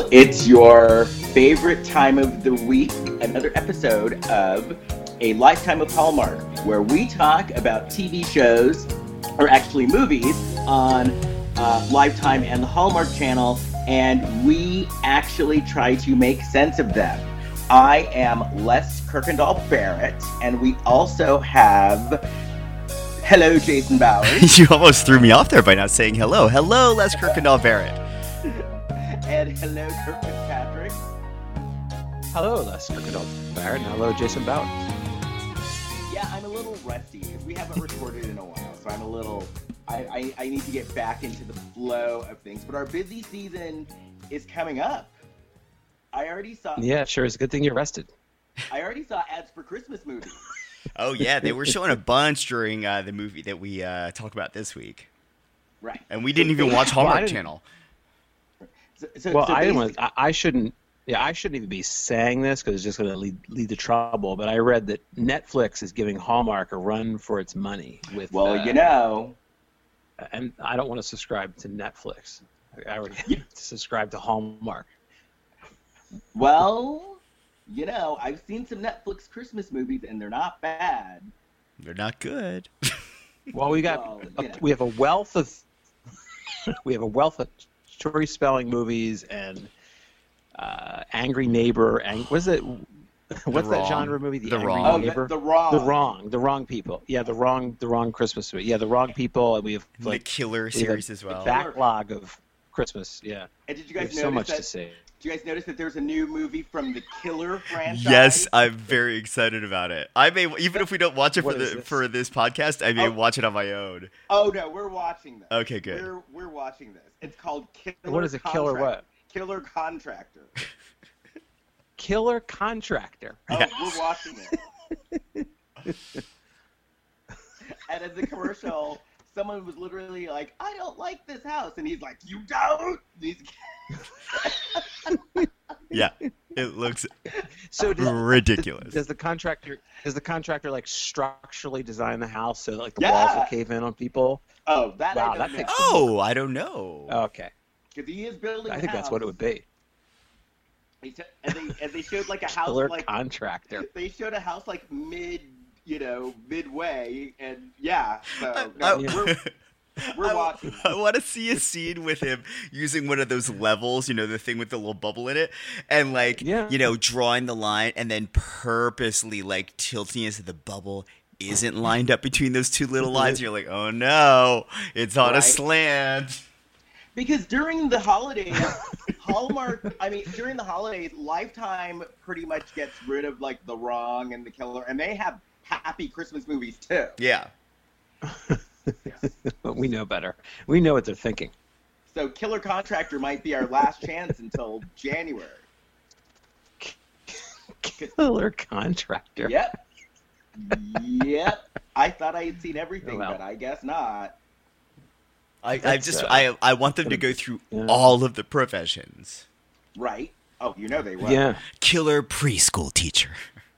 Well, it's your favorite time of the week, another episode of A Lifetime of Hallmark, where we talk about TV shows, or actually movies, on Lifetime and the Hallmark Channel, and we actually try to make sense of them. I am Les Kirkendall Barrett, and we also have... Hello, Jason Bowers. You almost threw me off there by not saying hello. Hello, Les Kirkendall Barrett. And hello, Kirk Fitzpatrick. Hello, Les Kirkendall Barrett, and hello, Jason Bowers. Yeah, I'm a little rusty because we haven't recorded in a while, so I'm a little... I need to get back into the flow of things. But our busy season is coming up. I already saw... Yeah, sure. It's a good thing you're rested. I already saw ads for Christmas movies. Oh, yeah, they were showing a bunch during the movie that we talk about this week. Right. And we didn't even watch Hallmark Channel. I shouldn't even be saying this because it's just going to lead to trouble. But I read that Netflix is giving Hallmark a run for its money. And I don't want to subscribe to Netflix. I already have to subscribe to Hallmark. Well, I've seen some Netflix Christmas movies, and they're not bad. They're not good. Well, we have a wealth of story spelling movies and Angry Neighbor. What's that genre movie? The Angry Wrong. Neighbor? The Wrong. The Wrong People. Yeah, the wrong Christmas movie. Yeah, The Wrong People. And we have the Killer series as well. Backlog of Christmas. Yeah. And did you guys notice so much to say? Did you guys notice that there's a new movie from the Killer franchise? Yes, I'm very excited about it. I may, even if we don't watch it for this podcast, I may watch it on my own. Oh no, we're watching this. Okay, good. We're watching this. It's called Killer. What is it? Killer what? Killer Contractor. Killer Contractor. Oh, Yes. We're watching it. And in the commercial, someone was literally like, "I don't like this house," and he's like, "You don't?" Yeah, it looks so ridiculous. Does the contractor like structurally design the house so like the walls will cave in on people? Oh, that wow, I don't know. Oh, I don't know. Okay. Because he is building. I think that's what it would be. And they showed like a house Killer like contractor. They showed a house like midway, and yeah. So we're watching. I want to see a scene with him using one of those levels, the thing with the little bubble in it, and drawing the line and then purposely tilting it so the bubble isn't lined up between those two little lines. You're like, oh no, it's on a slant. Because during the holidays, during the holidays, Lifetime pretty much gets rid of The Wrong and the Killer, and they have happy Christmas movies too. Yeah. But we know better. We know what they're thinking. So Killer Contractor might be our last chance until January. Killer Contractor. Yep. I thought I had seen everything, but I guess not. I want them to go through all of the professions. Right. Oh, they will. Yeah. Killer preschool teacher.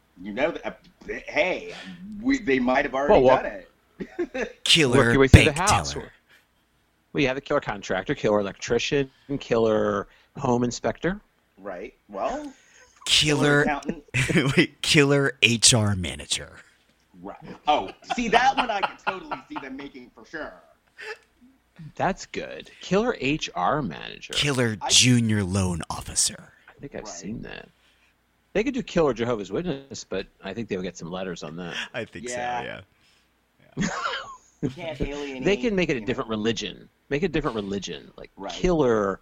Hey, they might have already done it. Killer work your way through bank the house. teller. Well, you have the killer contractor, killer electrician, killer home inspector. Right. Well, killer accountant. Wait, killer HR manager. Right. Oh, see, that one I could totally see them making for sure. That's good. Killer HR manager. Killer junior loan officer. I think I've seen that. They could do killer Jehovah's Witness, but I think they would get some letters on that. I think so, yeah. You can't alienate. They can make it a different religion. Make it a different religion, killer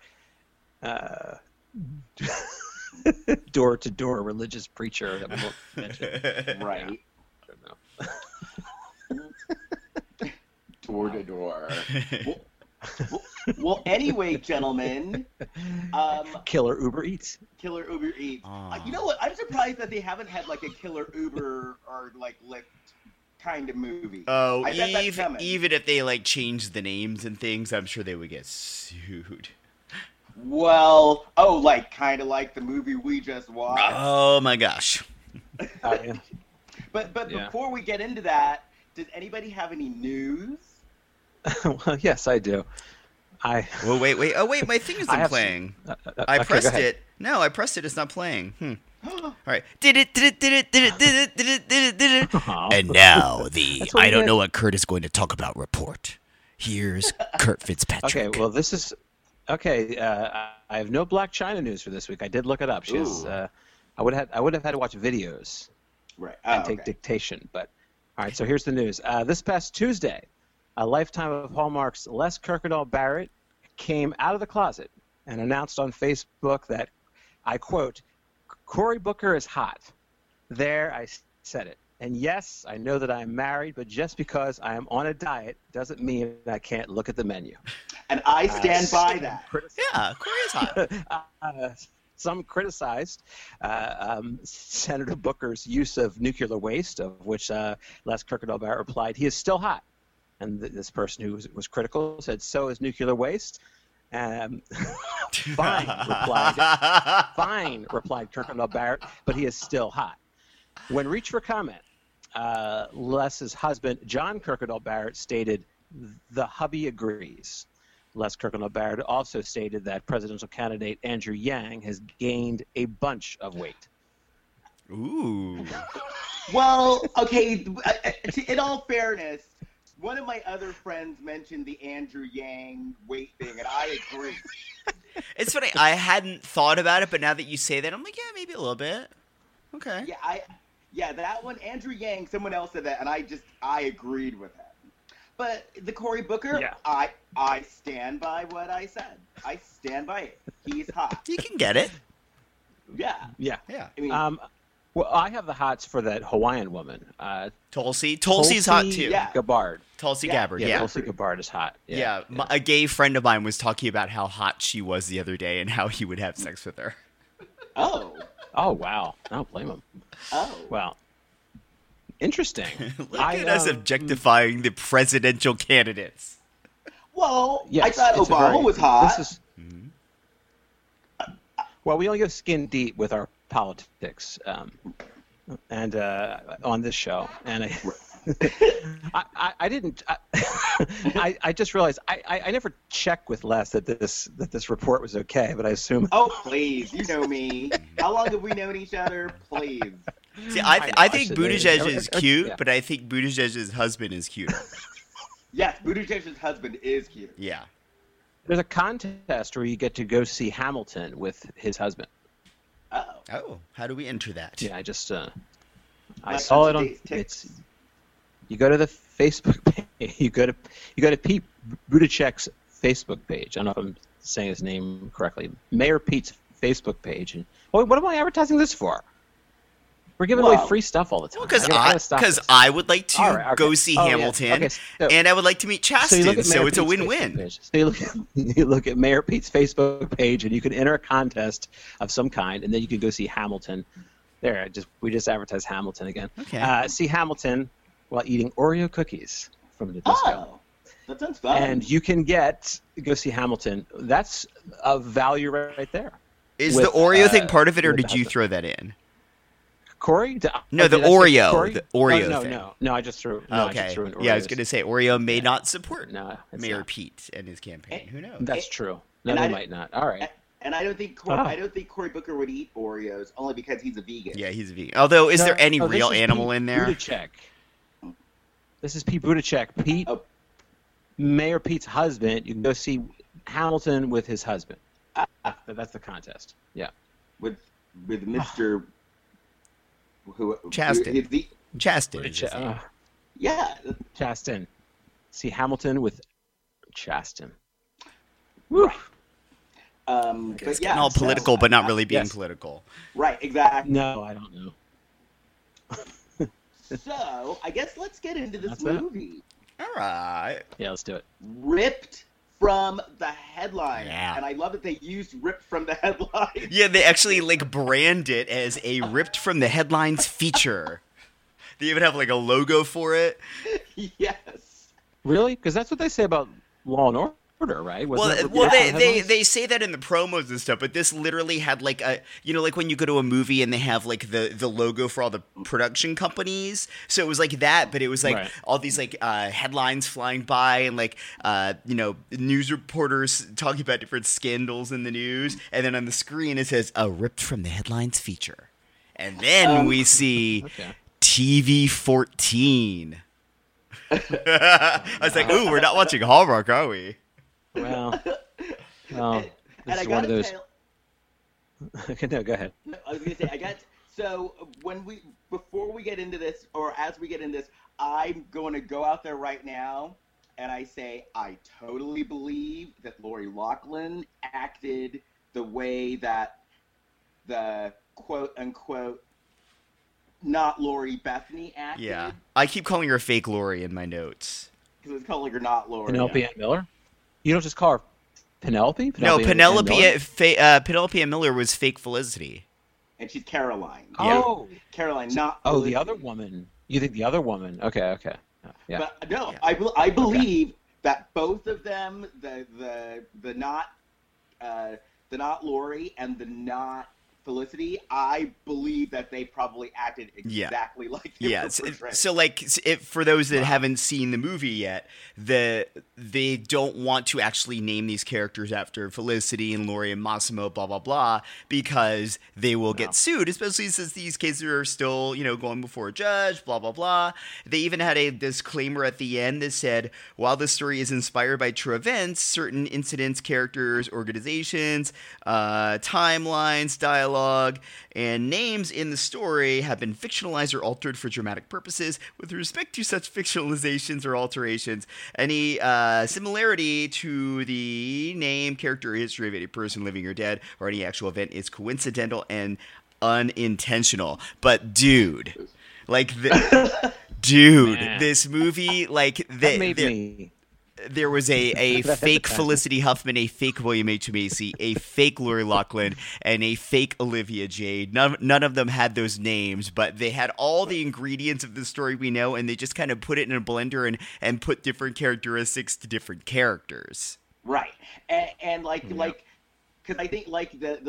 door-to-door religious preacher that we won't mention. Right. Yeah. I don't know. Door-to-door. Well, anyway, gentlemen. Killer Uber Eats. Killer Uber Eats. You know what? I'm surprised that they haven't had a Killer Uber or Lyft kind of movie. Oh, even if they change the names and things, I'm sure they would get sued. Well, kind of like the movie we just watched. Oh my gosh. Yeah. But before we get into that, does anybody have any news? Well, yes, I do. Well, wait. Oh, wait. My thing isn't playing. I pressed it. No, I pressed it. It's not playing. All right. Did it. And now I don't know what Kurt is going to talk about report. Here's Kurt Fitzpatrick. Okay. Well, this is okay. I have no Black China news for this week. I did look it up. She has. I would have had to watch videos. Right. And take dictation. But all right. So here's the news. This past Tuesday, a Lifetime of Hallmark's Les Kirkendall Barrett came out of the closet and announced on Facebook that, I quote, "Cory Booker is hot." There, I said it. And yes, I know that I'm married, but just because I am on a diet doesn't mean I can't look at the menu. And I stand by that. Yeah, Cory is hot. Some criticized Senator Booker's use of nuclear waste, of which Les Kirkendall Barrett replied, "He is still hot." And this person who was critical said, "So is nuclear waste." Fine, replied Kirkendall Barrett, but he is still hot. When reached for comment, Les's husband, John Kirkendall Barrett, stated, "The hubby agrees." Les Kirkendall Barrett also stated that presidential candidate Andrew Yang has gained a bunch of weight. Ooh. Well, okay, in all fairness, one of my other friends mentioned the Andrew Yang weight thing, and I agree. It's funny. I hadn't thought about it, but now that you say that, I'm like, yeah, maybe a little bit. Okay. Yeah, that one, Andrew Yang, someone else said that, and I agreed with that. But the Cory Booker, yeah. I stand by what I said. I stand by it. He's hot. You can get it. Yeah. I mean, well, I have the hots for that Hawaiian woman. Tulsi. Tulsi's hot too. Yeah. Gabbard. Tulsi Gabbard, yeah. Tulsi Gabbard is hot. Yeah. A gay friend of mine was talking about how hot she was the other day and how he would have sex with her. Oh, wow. I don't blame him. Oh. Well, interesting. Look at us objectifying the presidential candidates. Well, yes, I thought Obama was hot. Well, we only go skin deep with our politics, and on this show, and I didn't. I just realized I never checked with Les that this report was okay, but I assume. Oh please, you know me. How long have we known each other? Please. See, I think Buttigieg is cute, but I think Buttigieg's husband is cuter. Yes, Buttigieg's husband is cute. Yeah. There's a contest where you get to go see Hamilton with his husband. Oh, how do we enter that? Yeah, I saw it on. You go to the Facebook page. You go to Pete Buttigieg's Facebook page. I don't know if I'm saying his name correctly. Mayor Pete's Facebook page. And what am I advertising this for? We're giving away free stuff all the time. Because I would like to go see Hamilton, and I would like to meet Chasten, so it's a win-win. So you look at Mayor Pete's Facebook page, and you can enter a contest of some kind, and then you can go see Hamilton. There, we just advertised Hamilton again. Okay. See Hamilton while eating Oreo cookies from the disco. Oh, that sounds fun. And you can go see Hamilton. That's a value right there. Is the Oreo thing part of it, or did you throw that in? Cory? No, the Oreo. The Oreo thing. No, I just threw. Okay. I just threw in Oreos. Yeah, I was going to say Oreo may not support Mayor not. Pete and his campaign. Who knows? That's true. No, they might not. All right. And I don't think Cory Booker would eat Oreos only because he's a vegan. Yeah, he's a vegan. Although, is there any real animal in there? Buttigieg. This is Pete Buttigieg. Mayor Pete's husband. You can go see Hamilton with his husband. That's the contest. Yeah. With Mr. Chasten. Chasten. Yeah. Chasten. See Hamilton with Chasten. Woo. It's getting all political, but not really being political. Right, exactly. No, I don't know. So, I guess let's get into this movie. All right. Yeah, let's do it. Ripped from the headline. Yeah. And I love that they used ripped from the headline. Yeah, they actually brand it as a ripped from the headlines feature. They even have a logo for it. Yes. Really? Because that's what they say about Law and reporter, right? They say that in the promos and stuff, but this literally had like a, like when you go to a movie and they have like the logo for all the production companies. So it was like that, but it was like all these like headlines flying by and like news reporters talking about different scandals in the news, and then on the screen it says ripped from the headlines feature, and then we see TV 14. I was like, ooh, we're not watching Hallmark, are we? Well, this is one of those. Okay, no, go ahead. I was going to say, so before we get into this, or as we get into this, I'm going to go out there right now, and I say I totally believe that Lori Loughlin acted the way that the quote-unquote not Lori Bethany acted. Yeah, I keep calling her fake Lori in my notes. Because it's calling her not Lori. Penelope Ann Miller? You don't just call her Penelope? No, Penelope Ann Miller was fake Felicity. And she's Caroline. Oh. Yeah. Caroline, not Oh, Felicity. the other woman. You think the other woman. Okay. Yeah. But no, yeah. I believe that both of them, the not Lori and the not Felicity, I believe that they probably acted exactly like him. Yeah, so like for those that haven't seen the movie yet, they don't want to actually name these characters after Felicity and Lori and Massimo, blah blah blah, because they will get sued, especially since these cases are still going before a judge, blah blah blah. They even had a disclaimer at the end that said, while this story is inspired by true events, certain incidents, characters, organizations, timelines, dialogue, and names in the story have been fictionalized or altered for dramatic purposes. With respect to such fictionalizations or alterations, any similarity to the name, character, or history of any person, living or dead, or any actual event is coincidental and unintentional. But dude, this movie, there was a fake Felicity Huffman, a fake William H. Macy, a fake Lori Loughlin, and a fake Olivia Jade. None of them had those names, but they had all the ingredients of the story we know, and they just kind of put it in a blender and put different characteristics to different characters. Right, and because I think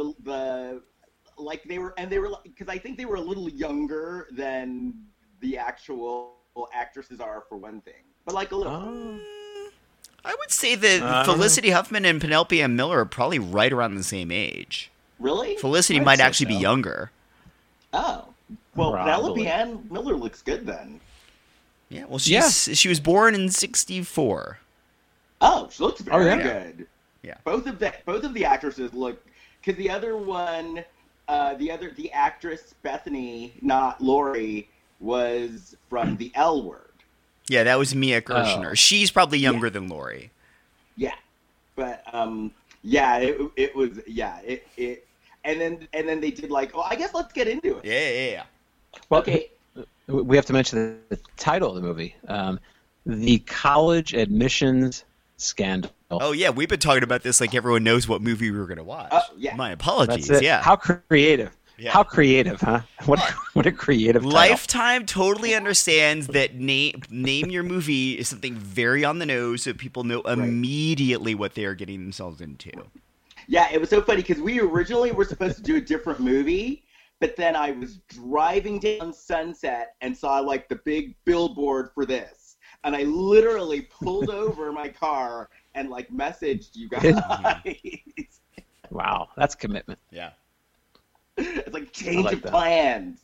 because I think they were a little younger than the actual actresses are, for one thing, but like a little. I would say that Felicity Huffman and Penelope Ann Miller are probably right around the same age. Really? Felicity might actually be younger. Oh. Well, Penelope Ann Miller looks good then. Yeah, well, she was born in 1964. Oh, she looks very good. Yeah. Both of the actresses look, because the other one, the actress Bethany, not Lori, was from The L Word. Yeah, that was Mia Kirshner. She's probably younger than Lori. Yeah, but it was and then they did I guess let's get into it. Yeah. Well, okay, we have to mention the title of the movie, The College Admissions Scandal. Oh yeah, we've been talking about this like everyone knows what movie we were going to watch. Yeah. My apologies. That's it. Yeah. How creative. Yeah. How creative, huh? What a creative title. Lifetime totally understands that name your movie is something very on the nose, so people know immediately what they are getting themselves into. Yeah, it was so funny because we originally were supposed to do a different movie, but then I was driving down Sunset and saw the big billboard for this, and I literally pulled over my car and messaged you guys. Wow, that's commitment. Yeah. It's like change of plans.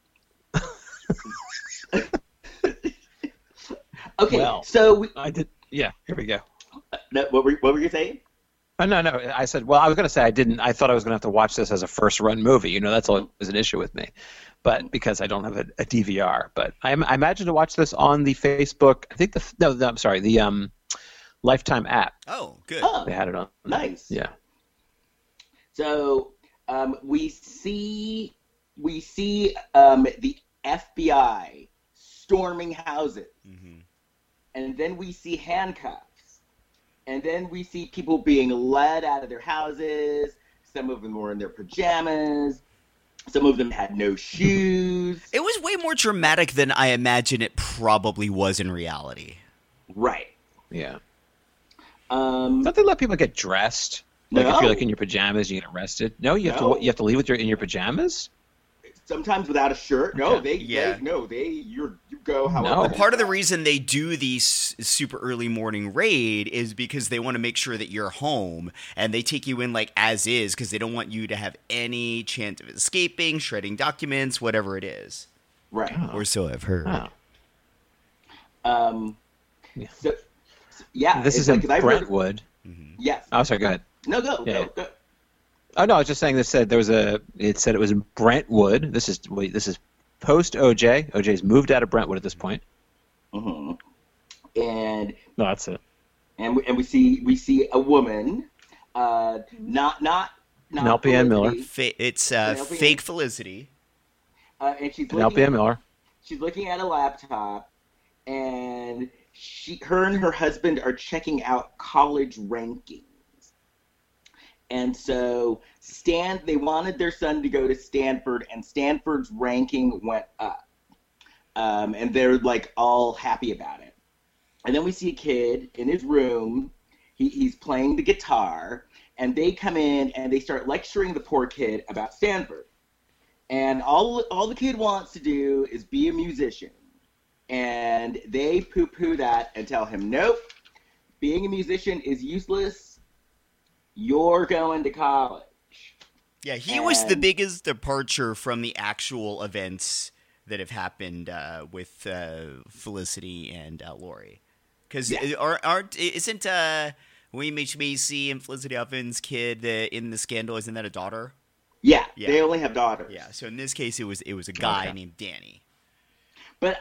Okay, well, so I did. Yeah, here we go. What were you saying? No. I said, well, I was going to say I didn't. I thought I was going to have to watch this as a first-run movie. That's always an issue with me, but because I don't have a DVR. But I imagine to watch this on the Facebook. I think the Lifetime app. Oh, good. Oh, they had it on. Nice. Yeah. So. We see the FBI storming houses, and then we see handcuffs, and then we see people being led out of their houses. Some of them were in their pajamas. Some of them had no shoes. It was way more dramatic than I imagine it probably was in reality. Right. Yeah. Don't they let people get dressed? Like No. if you're like in your pajamas, you get arrested. No, you have No. to. You have to leave with in your pajamas. Sometimes without a shirt. No, Okay. you go however. No. Well, part of the reason they do these super early morning raid is because they want to make sure that you're home, and they take you in like as is because they don't want you to have any chance of escaping, shredding documents, whatever it is. Right. Oh. Or so I've heard. Oh. Yeah. So, yeah. This is like, in 'cause I've heard- Mhm. Brentwood. Yes. Oh, sorry. Go ahead. No, go. Yeah. Go. Oh no, I was just saying. This said there was a. It said it was in Brentwood. This is post OJ. OJ's moved out of Brentwood at this point. Mm-hmm. And No, that's it. we see a woman, not Penelope Ann Miller. Felicity, It's Penelope fake Felicity. And she's Penelope Ann Miller. She's looking at a laptop, and her and her husband are checking out college rankings. And so they wanted their son to go to Stanford, and Stanford's ranking went up. And they're like all happy about it. And then we see a kid in his room. He's playing the guitar, and they come in and they start lecturing the poor kid about Stanford. And all the kid wants to do is be a musician. And they poo-poo that and tell him, nope, being a musician is useless. You're going to college. Yeah, he was the biggest departure from the actual events that have happened with Felicity and Lori. Because isn't William H. Macy and Felicity Huffman's kid in the scandal, isn't that a daughter? Yeah, Yeah. they only have daughters. Yeah, so in this case, it was a guy Okay. named Danny. But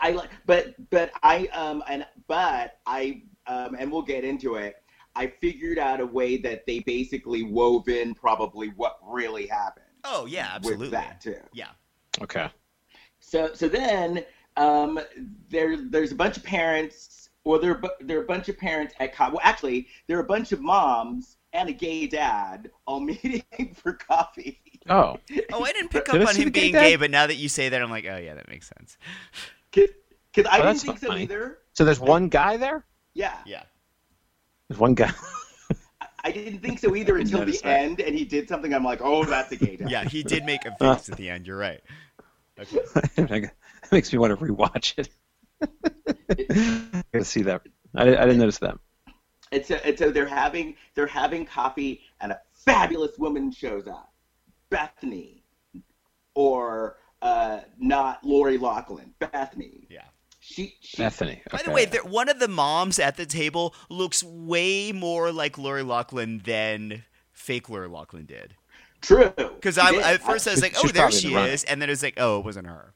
we'll get into it. I figured out a way that they basically wove in probably what really happened. Oh yeah, absolutely. With that too. Yeah. Okay. So then there's a bunch of parents, or there are a bunch of parents at well, actually there are a bunch of moms and a gay dad all meeting for coffee. Oh. Oh, I didn't pick Did up I on see him the gay being dad? gay, but now that you say that, I'm like, oh yeah, that makes sense. Because I didn't that's think so funny. either. So there's one guy there. Yeah. Yeah. There's one guy. I didn't think so either until the notice that. end, and he did something. I'm like, oh, that's a gay dad. Yeah, he did make a face at the end. You're right. Okay. That makes me want to rewatch it. I gotta see that. I didn't notice that. And so they're having coffee, and a fabulous woman shows up, Bethany, or not Lori Loughlin, Bethany. Yeah. She Bethany. By the okay. way, one of the moms at the table looks way more like Lori Loughlin than fake Lori Loughlin did. True. Because She did. at first I was like, She's oh, there probably she in the running. is, and then it was like, oh, it wasn't her.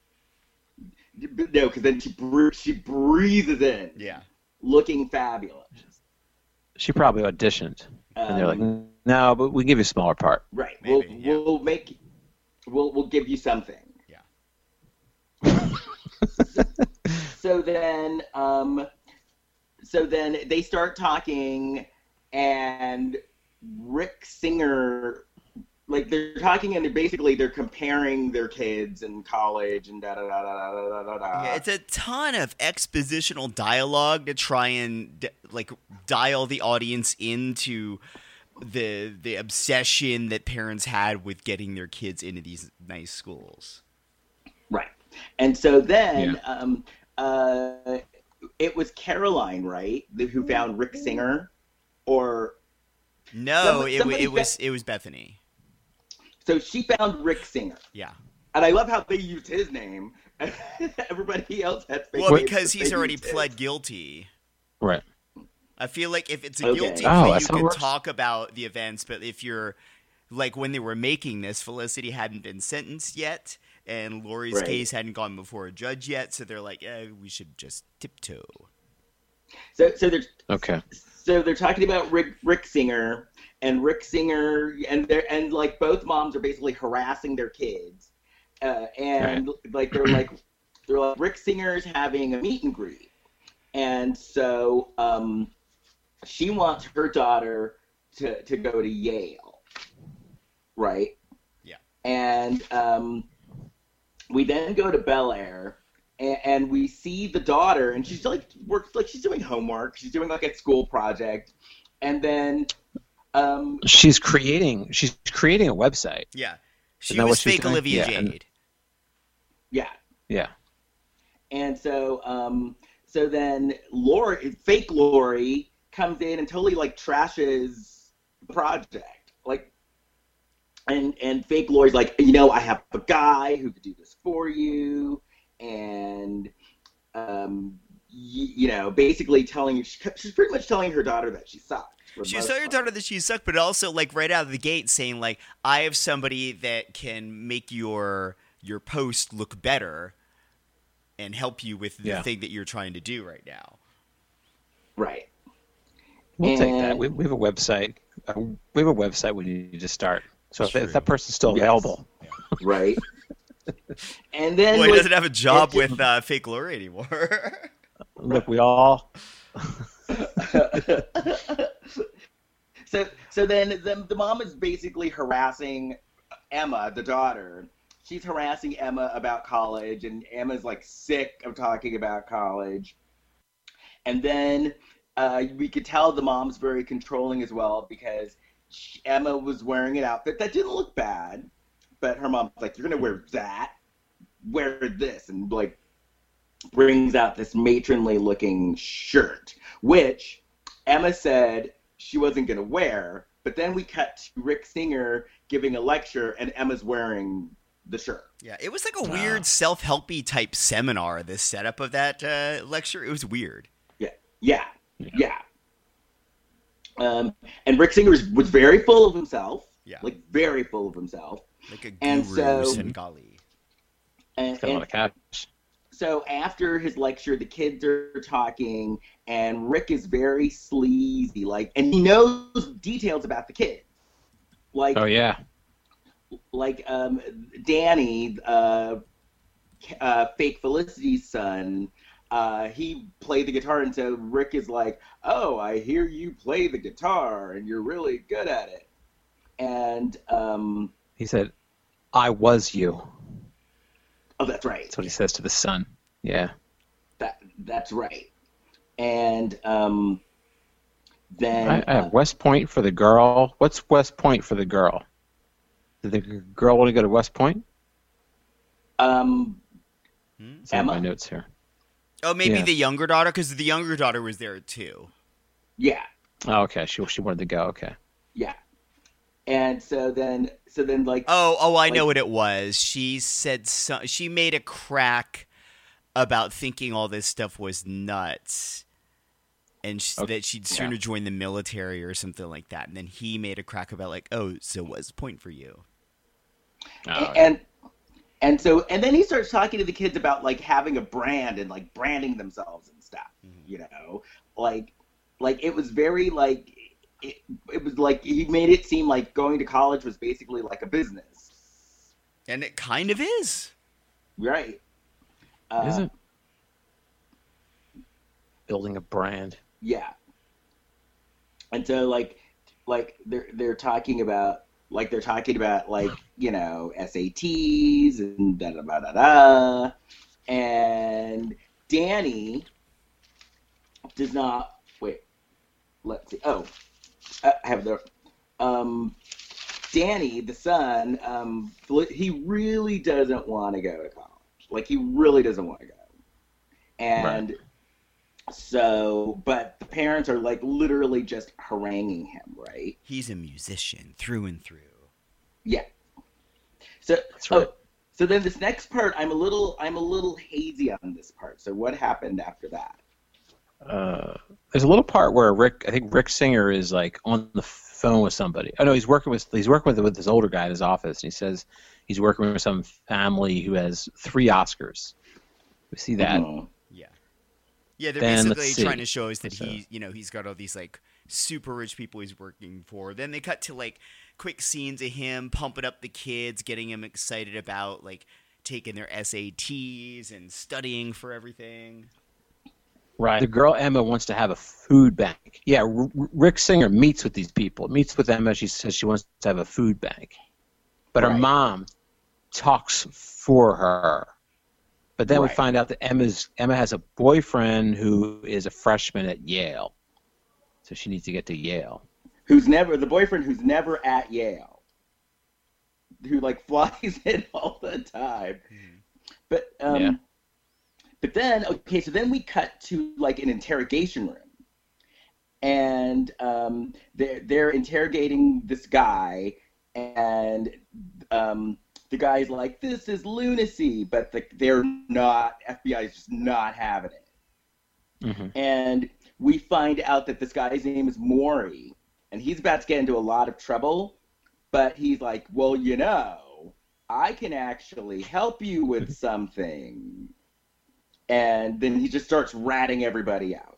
No, because then she breathes in, Yeah. looking fabulous. She probably auditioned, and they're like, Um, "No, but we give you a smaller part." Right. Maybe, yeah. We'll give you something. Yeah. So then they start talking, and Rick Singer, like they're talking, and they're comparing their kids in college and da da da da da da da. Yeah, it's a ton of expositional dialogue to try and dial the audience into the obsession that parents had with getting their kids into these nice schools. Right. And so then it was Caroline, right, who found Rick Singer, or No, somebody it was Bethany. so she found Rick Singer. Yeah. And I love how they used his name. Everybody else had fake Well, names, because but he's they already used his. pled guilty. Right. I feel like if it's a Okay. guilty Oh, plea, that's you how it can works? talk about the events. But if you're like when they were making this, Felicity hadn't been sentenced yet, and Lori's Right. case hadn't gone before a judge yet, so they're like, we should just tiptoe. So Okay. they're talking about Rick Singer, and Rick Singer, and like both moms are basically harassing their kids, and like they're like Rick Singer's having a meet and greet, and so she wants her daughter to go to Yale, right? Yeah. And we then go to Bel Air, and we see the daughter, and she's like she's doing homework. She's doing like a school project, And then she's creating a website. Yeah. She was fake Olivia Jade. Yeah. Yeah. And so so then fake Lori comes in and totally like trashes the project. Like and fake Lori's like, I have a guy who could do this for you, and basically she's pretty much telling her daughter that she sucks. She's telling her daughter that she sucks, but also like right out of the gate saying like, I have somebody that can make your post look better and help you with the thing that you're trying to do right now. Right. We'll take that. We have a website. We have a website we need to start. So if that person's still available. Yeah. Right. And then he doesn't have a job with fake Lori anymore. Look, we all. So then the mom is basically harassing Emma, the daughter. She's harassing Emma about college, and Emma's like sick of talking about college. And then we could tell the mom's very controlling as well, because Emma was wearing an outfit that didn't look bad, but her mom's like, "You're gonna wear that? Wear this," and like brings out this matronly looking shirt, which Emma said she wasn't gonna wear. But then we cut to Rick Singer giving a lecture, and Emma's wearing the shirt. Yeah, it was like a weird self-helpy type seminar, this setup of that lecture. It was weird. Yeah. And Rick Singer was very full of himself. Yeah. Like, very full of himself. Like a guru Sengali. And got a lot of cash. So after his lecture, the kids are talking, and Rick is very sleazy, and he knows details about the kids. Like, oh yeah. Like Danny, fake Felicity's son, he played the guitar, and so Rick is like, "Oh, I hear you play the guitar, and you're really good at it." And he said, "I was you." Oh, that's right. That's what he says to the son. Yeah. That's right. And then I have West Point for the girl. What's West Point for the girl? Did the girl want to go to West Point? Emma. My notes here. Oh, maybe the younger daughter, because the younger daughter was there too. Yeah. Oh, okay. She wanted to go. Okay. Yeah. And so then like. Oh, I know what it was. She said she made a crack about thinking all this stuff was nuts, and that she'd sooner join the military or something like that. And then he made a crack about like, "Oh, so what's the point for you?" And then he starts talking to the kids about like having a brand and like branding themselves and stuff. Mm-hmm. Like it was very like it was like he made it seem like going to college was basically like a business. And it kind of is. Right. Is it? Building a brand. Yeah. And so like they're talking about SATs and da da da da da, and Danny does not wait. Let's see. Oh, I have the Danny, the son. He really doesn't want to go to college. Like, he really doesn't want to go, and. Right. So, but the parents are like literally just haranguing him, right? He's a musician through and through. Yeah. So, that's right. So then this next part, I'm a little hazy on this part. So what happened after that? There's a little part where Rick Singer is like on the phone with somebody. Oh no, he's working with this older guy in his office, and he says he's working with some family who has 3 Oscars. We see that. Mm-hmm. Yeah, they're basically trying to show us that he's got all these like super rich people he's working for. Then they cut to like quick scenes of him pumping up the kids, getting them excited about like taking their SATs and studying for everything. Right. The girl Emma wants to have a food bank. Yeah, Rick Singer meets with these people. Meets with Emma. She says she wants to have a food bank, but her mom talks for her. But then we find out that Emma has a boyfriend who is a freshman at Yale. So she needs to get to Yale. The boyfriend who's never at Yale, who like flies in all the time. But but then so then we cut to like an interrogation room, and they're interrogating this guy, and the guy's like, this is lunacy, but they're not. FBI is just not having it. And we find out that this guy's name is Maury, and he's about to get into a lot of trouble, but he's like, well, I can actually help you with something. And then he just starts ratting everybody out.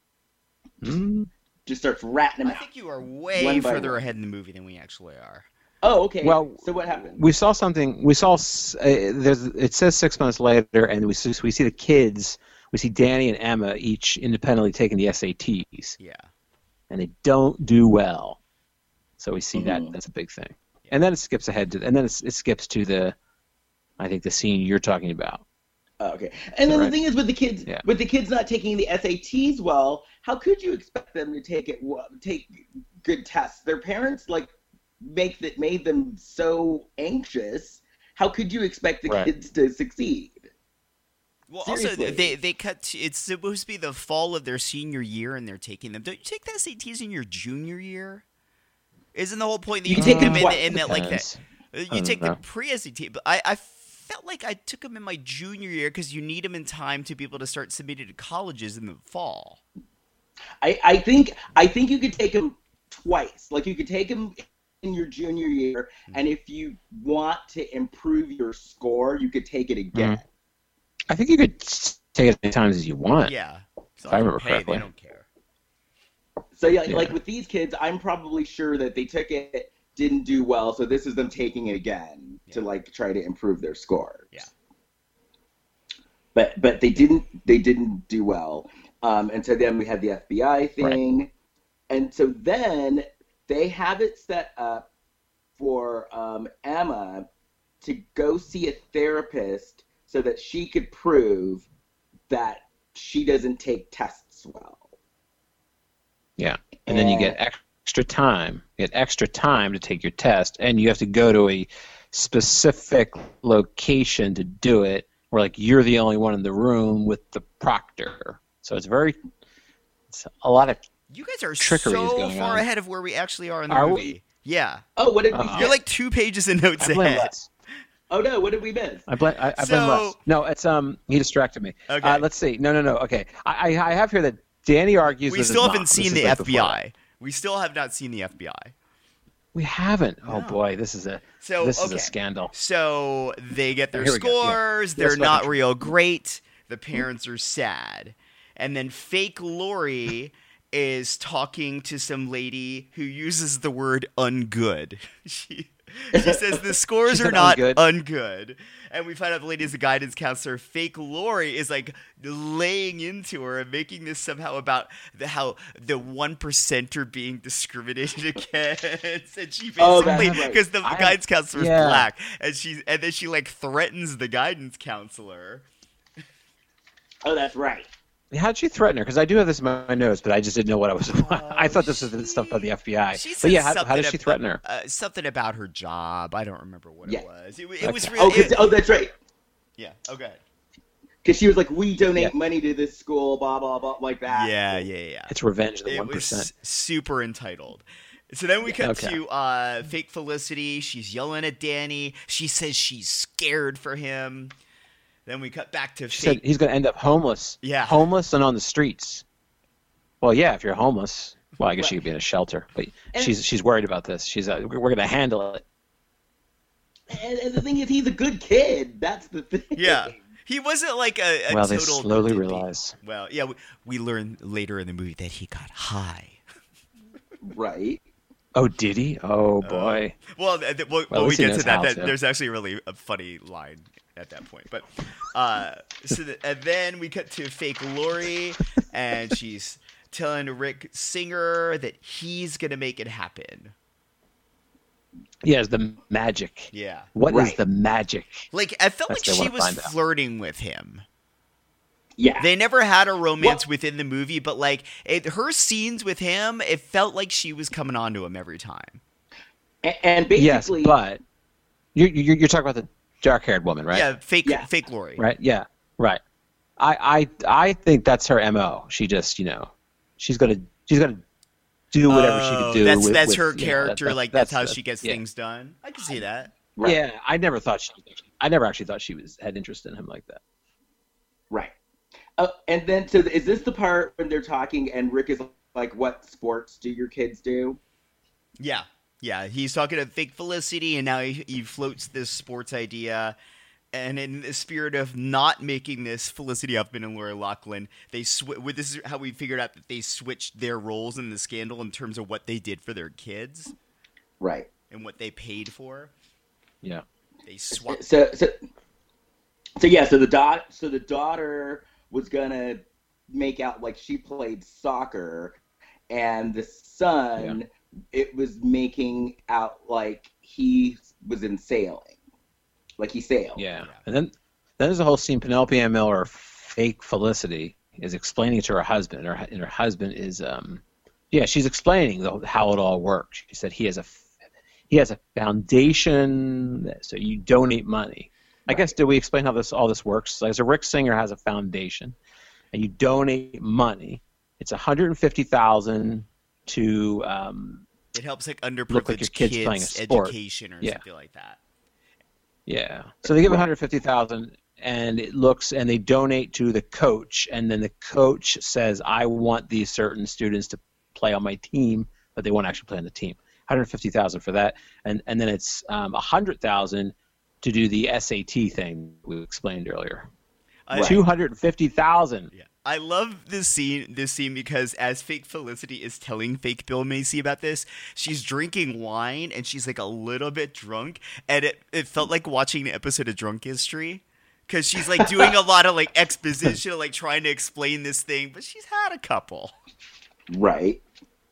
Just starts ratting them out. I think you are way further ahead in the movie than we actually are. Oh, okay. Well, so what happened? We saw something. We saw it says 6 months later, and we see the kids. We see Danny and Emma each independently taking the SATs. Yeah. And they don't do well. So we see that that's a big thing. Yeah. And then it skips ahead to, and then it skips to the scene you're talking about. Oh, okay. And then the thing is with the kids not taking the SATs well, how could you expect them to take good tests? Their parents made them so anxious. How could you expect the kids to succeed? Well, Seriously. also they cut. It's supposed to be the fall of their senior year, and they're taking them. Don't you take the SATs in your junior year? Isn't the whole point that you take them in that like that? You take the pre-SAT, but I felt like I took them in my junior year because you need them in time to be able to start submitting to colleges in the fall. I think you could take them twice. Like you could take them in your junior year, and if you want to improve your score, you could take it again. I think you could take it as many times as you want. Yeah. If I remember correctly. They don't care. So like with these kids, I'm probably sure that they took it, didn't do well, so this is them taking it again to like try to improve their scores. Yeah. But they didn't do well. And so then we had the FBI thing. Right. And so then they have it set up for Emma to go see a therapist so that she could prove that she doesn't take tests well. Yeah, and then you get extra time. You get extra time to take your test, and you have to go to a specific location to do it, where like you're the only one in the room with the proctor. So it's a lot of you guys are trickery so is going far on. ahead of where we actually are in the movie. Yeah. Oh, what did we You're like 2 pages of notes ahead. Oh no! What did we miss? I blame Les. No, it's he distracted me. Okay. Let's see. No. Okay. I have here that Danny argues. We still haven't seen the FBI. We still have not seen the FBI. We haven't. No. Oh boy, this is a scandal. So they get their scores. They're not real great. The parents are sad, and then fake Lori is talking to some lady who uses the word "ungood." She says the scores are not ungood. And we find out the lady is a guidance counselor. Fake Lori is like laying into her and making this somehow about how the 1% are being discriminated against. And she basically, because the guidance counselor is black, and then she like threatens the guidance counselor. Oh, that's right. How'd she threaten her? Because I do have this in my notes, but I just didn't know what I was. I thought this was the stuff about the FBI. But yeah, how did she threaten her? Something about her job. I don't remember what it was. It was really. That's right. Yeah. Okay. Because she was like, "We donate money to this school," blah blah blah, like that. Yeah. It's revenge of the 1%. It was super entitled. So then we cut to fake Felicity. She's yelling at Danny. She says she's scared for him. Then we cut back to she said he's going to end up homeless. Yeah. Homeless and on the streets. Well, yeah, if you're homeless. Well, I guess she could be in a shelter. But she's worried about this. She's we're going to handle it. And the thing is, he's a good kid. That's the thing. Yeah. He wasn't like a well, total... they slowly realize. Well, yeah, we learn later in the movie that he got high. Right. Oh, did he? Oh, boy. Well, we get to that. There's actually a really funny line at that point. But and then we cut to fake Lori, and she's telling Rick Singer that he's going to make it happen. Yeah, it's the magic. Yeah. What is the magic? Like, I felt like she was flirting with him. Yeah. They never had a romance within the movie, but like her scenes with him, it felt like she was coming on to him every time. And basically, yes, but you're talking about the dark-haired woman, right? Yeah, fake Laurie. Right. Yeah. Right. I think that's her MO. She just, she's gonna do whatever she could do. That's her character. That's how she gets things done. I can see that. Right. Yeah, I never actually thought she had interest in him like that. Right. And then, so is this the part when they're talking and Rick is like, "What sports do your kids do?" Yeah. Yeah, he's talking to fake Felicity, and now he floats this sports idea. And in the spirit of not making this Felicity Huffman and Lori Loughlin, this is how we figured out that they switched their roles in the scandal in terms of what they did for their kids, right, and what they paid for. Yeah, they swapped. So the daughter was gonna make out like she played soccer, and the son. Yeah. It was making out like he was in sailing, like he sailed. Yeah, and then there's a whole scene. Penelope Ann Miller, fake Felicity, is explaining to her husband, and her husband is, she's explaining how it all works. She said he has a foundation, so you donate money. Right. I guess, did we explain how all this works? Like, so Rick Singer has a foundation, and you donate money. It's $150,000. To it helps like underprivileged kids playing a sport. Education or something like that. Yeah. So they give $150,000 and they donate to the coach, and then the coach says, I want these certain students to play on my team, but they won't actually play on the team. $150,000 for that. And then it's $100,000 to do the SAT thing we explained earlier. $250,000. Yeah. I love this scene because as fake Felicity is telling fake Bill Macy about this, she's drinking wine and she's like a little bit drunk, and it felt like watching an episode of Drunk History because she's like doing a lot of like exposition, like trying to explain this thing, but she's had a couple. Right.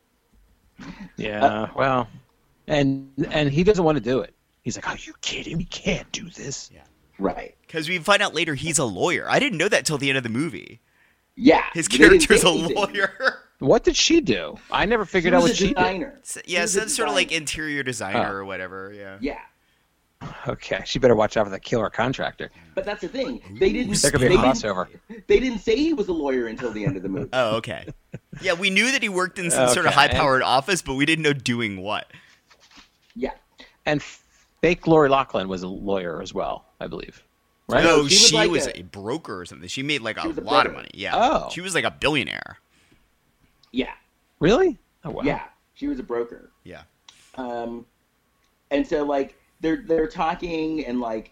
Yeah. Well, and he doesn't want to do it. He's like, "Are you kidding? We can't do this." Yeah. Right. Because we find out later he's a lawyer. I didn't know that till the end of the movie. Yeah, his character's a lawyer. What did she do? I never figured out what she did. Yeah, some sort of like interior designer or whatever. Yeah. Okay, she better watch out for the killer contractor. But that's the thing. There could be a crossover. They didn't say he was a lawyer until the end of the movie. Oh, okay. Yeah, we knew that he worked in some sort of high-powered office, but we didn't know doing what. Yeah. And fake Lori Loughlin was a lawyer as well, I believe. Right? No, she was a broker or something. She made like a lot of money. Yeah. Oh. She was like a billionaire. Yeah. Really? Oh, wow. Yeah. She was a broker. Yeah. And so like they're talking and like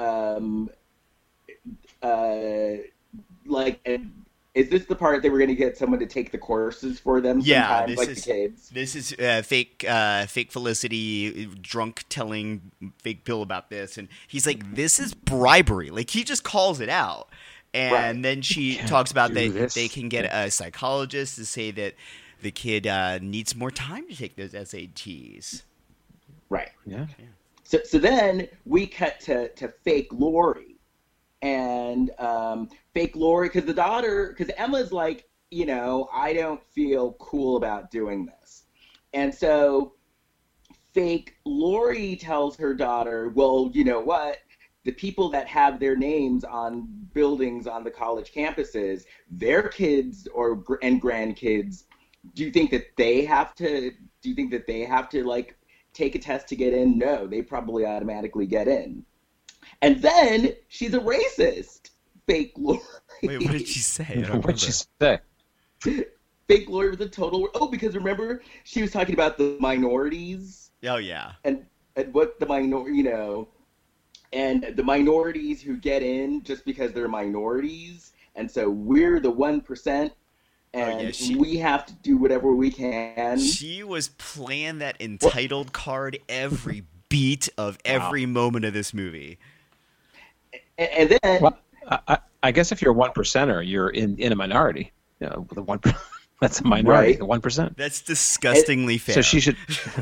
is this the part they were going to get someone to take the courses for them? Yeah, the kids. This is fake Felicity drunk telling fake Bill about this, and he's like, "This is bribery." Like he just calls it out, and then she talks about that they can get a psychologist to say that the kid needs more time to take those SATs. Right. Yeah. So then we cut to fake Lori. And fake Lori, because Emma's like, I don't feel cool about doing this. And so fake Lori tells her daughter, well, you know what? The people that have their names on buildings on the college campuses, their kids and grandkids, do you think that they have to like take a test to get in? No, they probably automatically get in. And then she's a racist. Fake Lori. Wait, what did she say? What did she say? Fake Lori was a total... Oh, because remember, she was talking about the minorities. Oh, yeah. And what the and the minorities who get in just because they're minorities. And so we're the 1%. And we have to do whatever we can. She was playing that entitled card every beat of every moment of this movie. And then, well, I guess if you're a 1%er, you're in a minority. The 1%. That's a minority. Right. The 1%. That's disgustingly fair. So she should.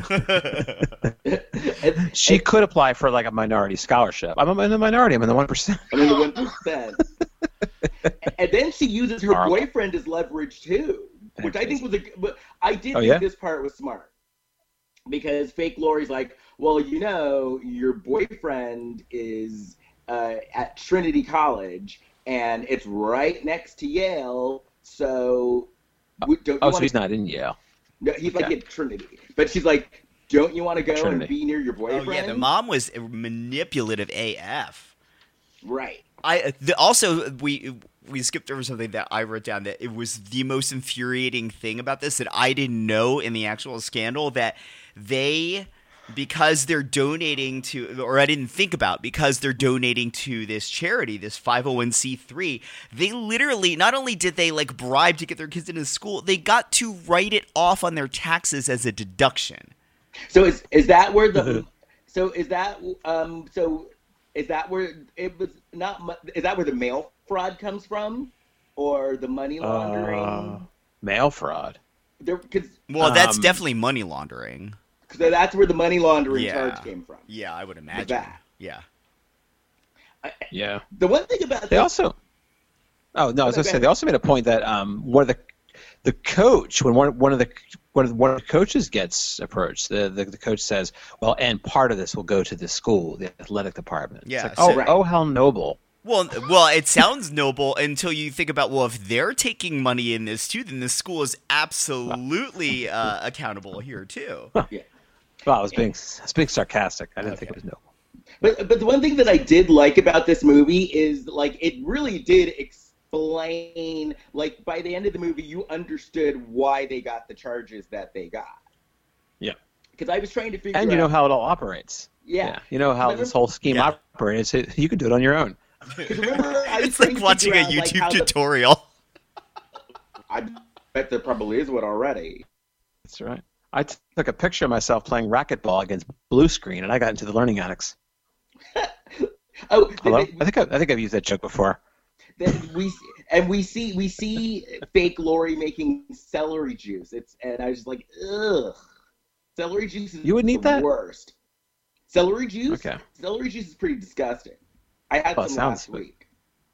She could apply for like a minority scholarship. I'm in the minority. I'm in the 1%. I'm in the 1%. And then she uses her boyfriend as leverage too, which I think was I did think this part was smart. Because fake Laurie's like, well, your boyfriend is at Trinity College, and it's right next to Yale, so... so he's not in Yale. No, he's like at Trinity. But she's like, don't you want to go and be near your boyfriend? Oh, yeah, the mom was manipulative AF. Right. We skipped over something that I wrote down, that it was the most infuriating thing about this that I didn't know in the actual scandal, that because they're donating to, or I didn't think about, because they're donating to this charity, this 501c3, they literally, not only did they like bribe to get their kids into school, they got to write it off on their taxes as a deduction. So is that where the is that where it was not? Is that where the mail fraud comes from, or the money laundering? Mail fraud. That's definitely money laundering. So that's where the money laundering charge came from. Yeah, I would imagine. Yeah. The one thing about they also. Oh no, I was gonna say they also made a point that one of the coach, when one of the coaches gets approached, the coach says, well, and part of this will go to the school, the athletic department. Yeah. It's like, oh, how noble. Well, it sounds noble until you think about, well, if they're taking money in this too, then the school is absolutely accountable here too. Yeah. Well, I was being sarcastic. I didn't think it was noble. But the one thing that I did like about this movie is, like, it really did explain, like, by the end of the movie, you understood why they got the charges that they got. Yeah. Because I was trying to figure out... And you know how it all operates. Yeah. You know how this whole scheme operates. You can do it on your own. Remember, it's like watching a YouTube tutorial. I bet there probably is one already. That's right. I took a picture of myself playing racquetball against blue screen, and I got into the Learning Annex. Hello? I think I've used that joke before. We see fake Laurie making celery juice. And I was just like, ugh. Celery juice is you would need the that? worst. Celery juice? Okay. Celery juice is pretty disgusting. I had some last week.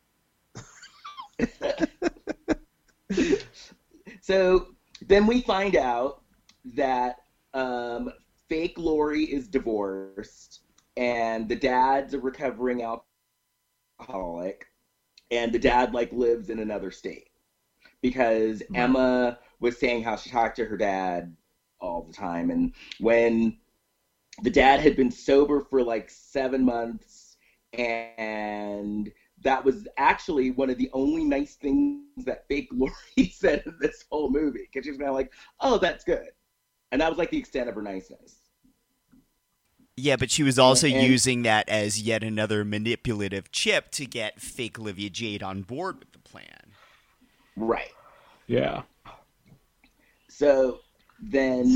So then we find out that fake Laurie is divorced, and the dad's a recovering alcoholic, and the dad lives in another state because Emma was saying how she talked to her dad all the time, and when the dad had been sober for 7 months, and that was actually one of the only nice things that fake Laurie said in this whole movie, because she was kind of like, oh, that's good. And that was the extent of her niceness. Yeah, but she was also using that as yet another manipulative chip to get fake Olivia Jade on board with the plan. Right. Yeah. So then,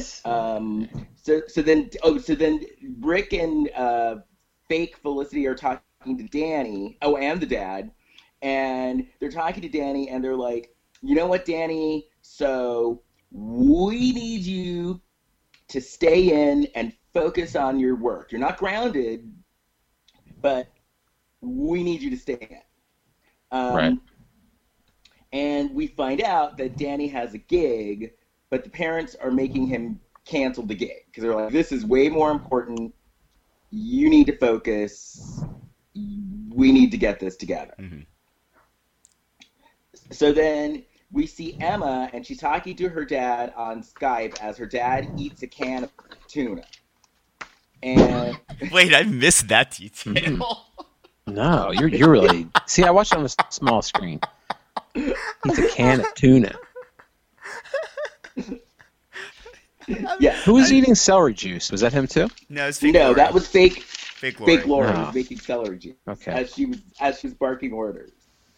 then Rick and fake Felicity are talking to Danny. Oh, and the dad, and they're talking to Danny, and they're like, you know what, Danny? So we need you to stay in and focus on your work. You're not grounded, but we need you to stay in. Right. And we find out that Danny has a gig, but the parents are making him cancel the gig because they're like, this is way more important. You need to focus. We need to get this together. Mm-hmm. So then we see Emma, and she's talking to her dad on Skype as her dad eats a can of tuna. And wait, I missed that detail. No, you're really... See, I watched it on a small screen. Eats a can of tuna. Yeah. Who was eating celery juice? Was that him too? No, it's fake No, Laurie. that was fake. Fake Laurie. Fake Laurie was making celery juice. Okay. As she was barking orders.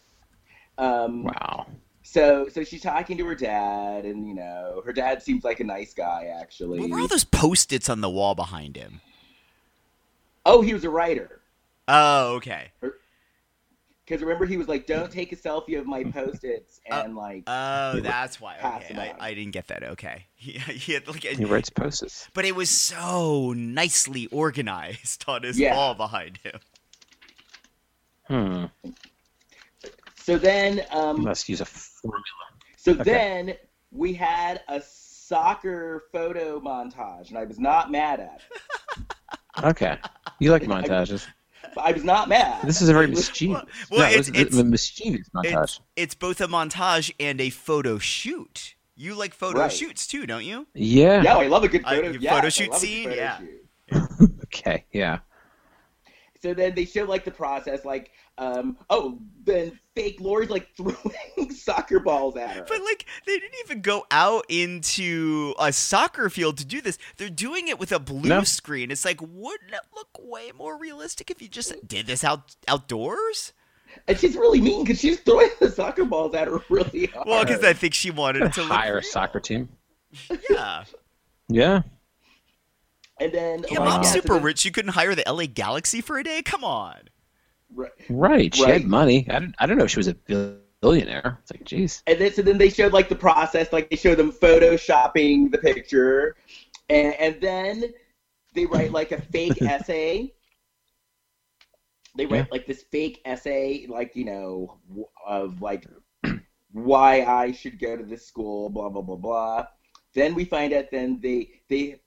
Wow. So she's talking to her dad, and her dad seems like a nice guy, actually. What were all those Post-its on the wall behind him? Oh, he was a writer. Oh, okay. Because remember, he was like, "Don't take a selfie of my Post-its," and Oh, that's why. Okay, I didn't get that. Okay, he had he writes Post-its, but it was so nicely organized on his wall behind him. So then, You must use a formula. So then we had a soccer photo montage, and I was not mad at it. Okay, you like montages. I was not mad. This is a very mischievous. Well, it's a mischievous montage. It's both a montage and a photo shoot. You like photo shoots too, don't you? Yeah. Yeah, I love a good photo. Photo shoot scene. Yeah. Okay. Yeah. So then they show like the process, like, then fake Lori's like throwing soccer balls at her. But like, they didn't even go out into a soccer field to do this. They're doing it with a blue screen. It's like, wouldn't it look way more realistic if you just did this outdoors? And she's really mean because she's throwing the soccer balls at her really hard. Well, because I think she wanted it to hire a soccer team. Yeah. Yeah. And then I'm super rich. You couldn't hire the LA Galaxy for a day? Come on. Right. She had money. I don't know if she was a billionaire. It's like, geez. And then they showed like the process, like they showed them photoshopping the picture, and then they write like a fake essay. They write like this fake essay, like, you know, of like why I should go to this school, blah blah blah blah. Then we find out. Then they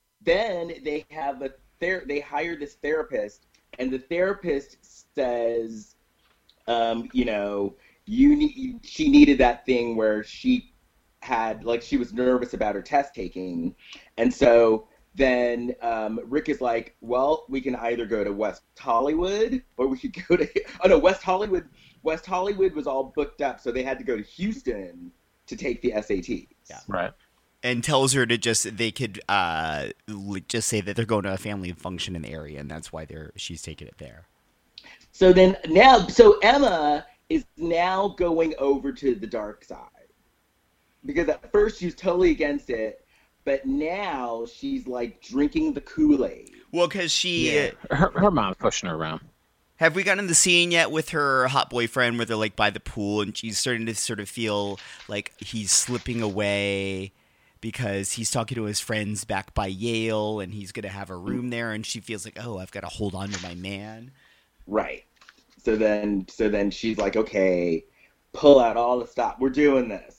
hire this therapist, and the therapist says, you know, she needed that thing where she had, like, she was nervous about her test taking, and so then Rick is like, well, we can either go to West Hollywood or we could go to West Hollywood. West Hollywood was all booked up, so they had to go to Houston to take the SATs. Yeah. Right. And tells her to just say that they're going to a family function in the area, and that's why she's taking it there. So Emma is now going over to the dark side, because at first she was totally against it, but now she's like drinking the Kool-Aid. Well, because her mom's pushing her around. Have we gotten the scene yet with her hot boyfriend where they're like by the pool and she's starting to sort of feel like he's slipping away because he's talking to his friends back by Yale and he's going to have a room there, and she feels like, oh, I've got to hold on to my man. Right. So then she's like, okay, pull out all the stop. We're doing this.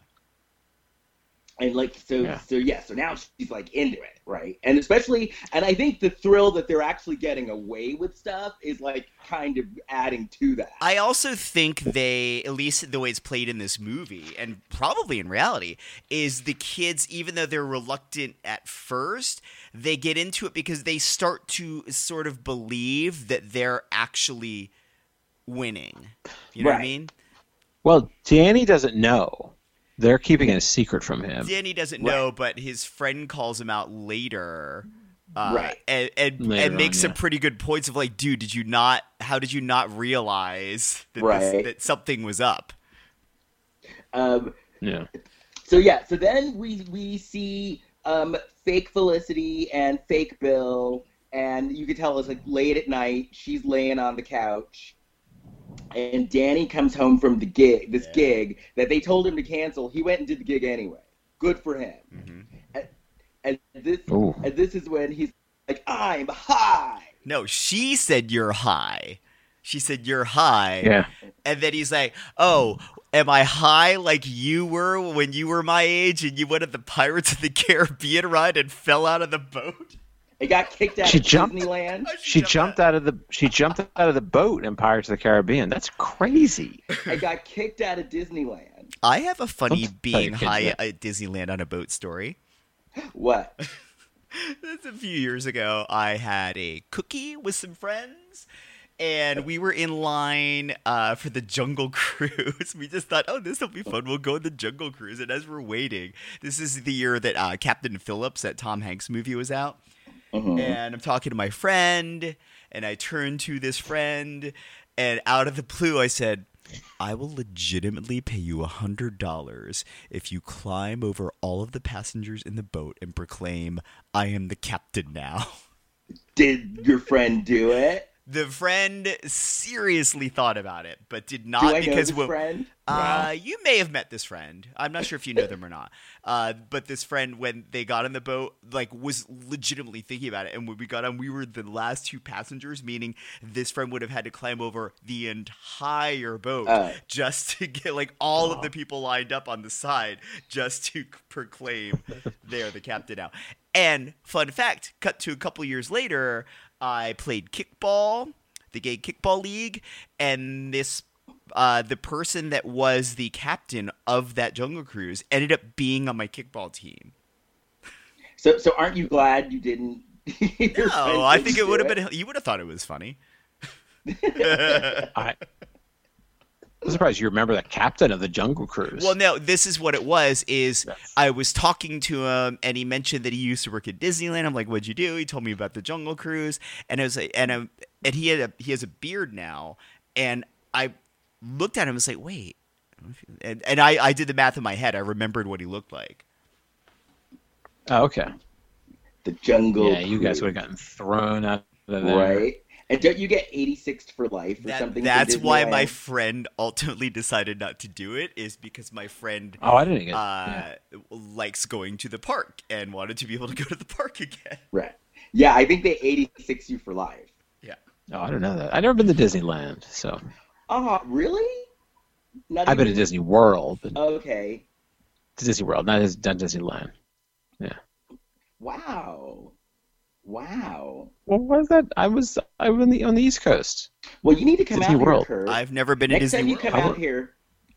And like, so now she's like into it, right? And I think the thrill that they're actually getting away with stuff is like kind of adding to that. I also think they, at least the way it's played in this movie, and probably in reality, is the kids, even though they're reluctant at first, they get into it because they start to sort of believe that they're actually winning. You know what I mean? Well, Danny doesn't know. They're keeping it a secret from him. Danny doesn't know, but his friend calls him out later, and makes some pretty good points of like, dude, how did you not realize that that something was up? So then we see fake Felicity and fake Bill, and you can tell it's like late at night. She's laying on the couch. And Danny comes home from the gig that they told him to cancel. He went and did the gig anyway. Good for him. Mm-hmm. And this is when he's like, I'm high. No, she said you're high. She said you're high. Yeah. And then he's like, oh, am I high like you were when you were my age and you went on the Pirates of the Caribbean ride and fell out of the boat? It got kicked out of Disneyland. She jumped out of the boat in Pirates of the Caribbean. That's crazy. I got kicked out of Disneyland. I have a funny being high at Disneyland on a boat story. What? That's a few years ago. I had a cookie with some friends, and we were in line for the Jungle Cruise. We just thought, oh, this will be fun. We'll go on the Jungle Cruise. And as we're waiting, this is the year that Captain Phillips, that Tom Hanks movie, was out. Mm-hmm. And I'm talking to my friend, and I turn to this friend, and out of the blue, I said, I will legitimately pay you $100 if you climb over all of the passengers in the boat and proclaim, I am the captain now. Did your friend do it? The friend seriously thought about it, but did not. Do I because know this friend? You may have met this friend. I'm not sure if you know them or not. But this friend, when they got on the boat, like was legitimately thinking about it. And when we got on, we were the last two passengers, meaning this friend would have had to climb over the entire boat just to get like all of the people lined up on the side just to proclaim they're the captain now. And fun fact, cut to a couple years later, I played kickball, the gay kickball league, and this the person that was the captain of that Jungle Cruise ended up being on my kickball team. So aren't you glad you didn't? No, I think it would have been. You would have thought it was funny. I'm surprised you remember the captain of the Jungle Cruise. Well, no, this is what it was. I was talking to him, and he mentioned that he used to work at Disneyland. I'm like, "What'd you do?" He told me about the Jungle Cruise, and it was and he has a beard now, and I looked at him and was like, "Wait," and I did the math in my head. I remembered what he looked like. Oh, okay. The Jungle. Yeah, you guys would have gotten thrown out of there, right? And don't you get 86th for life or something? That's why my friend ultimately decided not to do it, is because my friend I didn't get likes going to the park and wanted to be able to go to the park again. Right. Yeah, I think they 86 you for life. Yeah. Oh, I don't know that. I've never been to Disneyland, so. Really? I've been to Disney World. But okay. To Disney World, not Disneyland. Yeah. Wow. Well, what is that? I was on the East Coast. Well, you need to come Disney out World. here, Kurt. I've never been to Disney World. Next time you come out here.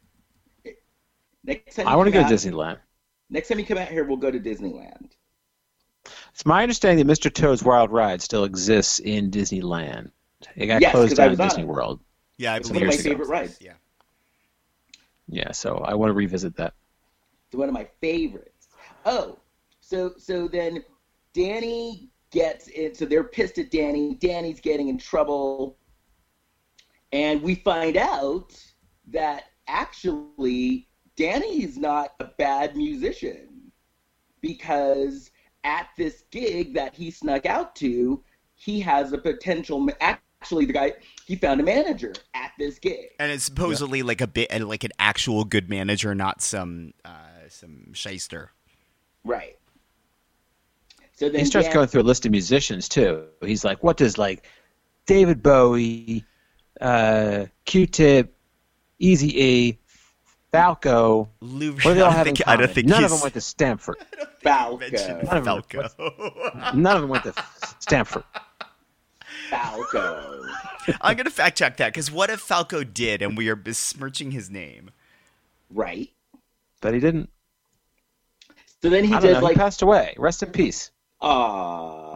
I want to go to Disneyland. Next time you come out here, we'll go to Disneyland. It's my understanding that Mr. Toad's Wild Ride still exists in Disneyland. It got closed down in Disney World. Yeah, I it's believe one of my favorite rides. Yeah. Yeah, so I want to revisit that. It's one of my favorites. Oh, so then Danny gets it. So they're pissed at Danny. Danny's getting in trouble. And we find out that actually Danny's not a bad musician, because at this gig that he snuck out to, he has a potential. Actually, the guy, he found a manager at this gig, and it's supposedly like an actual good manager, not some shyster. Right. So then he starts going through a list of musicians too. He's like, "What does like David Bowie, Q-Tip, Eazy-E, Falco? What do they all have in common? I don't think none of them went to Stanford. Falco. None of them went to Stanford. Falco. I'm gonna fact check that, because what if Falco did and we are besmirching his name? Right. But he didn't. So then he does he passed away. Rest in peace. So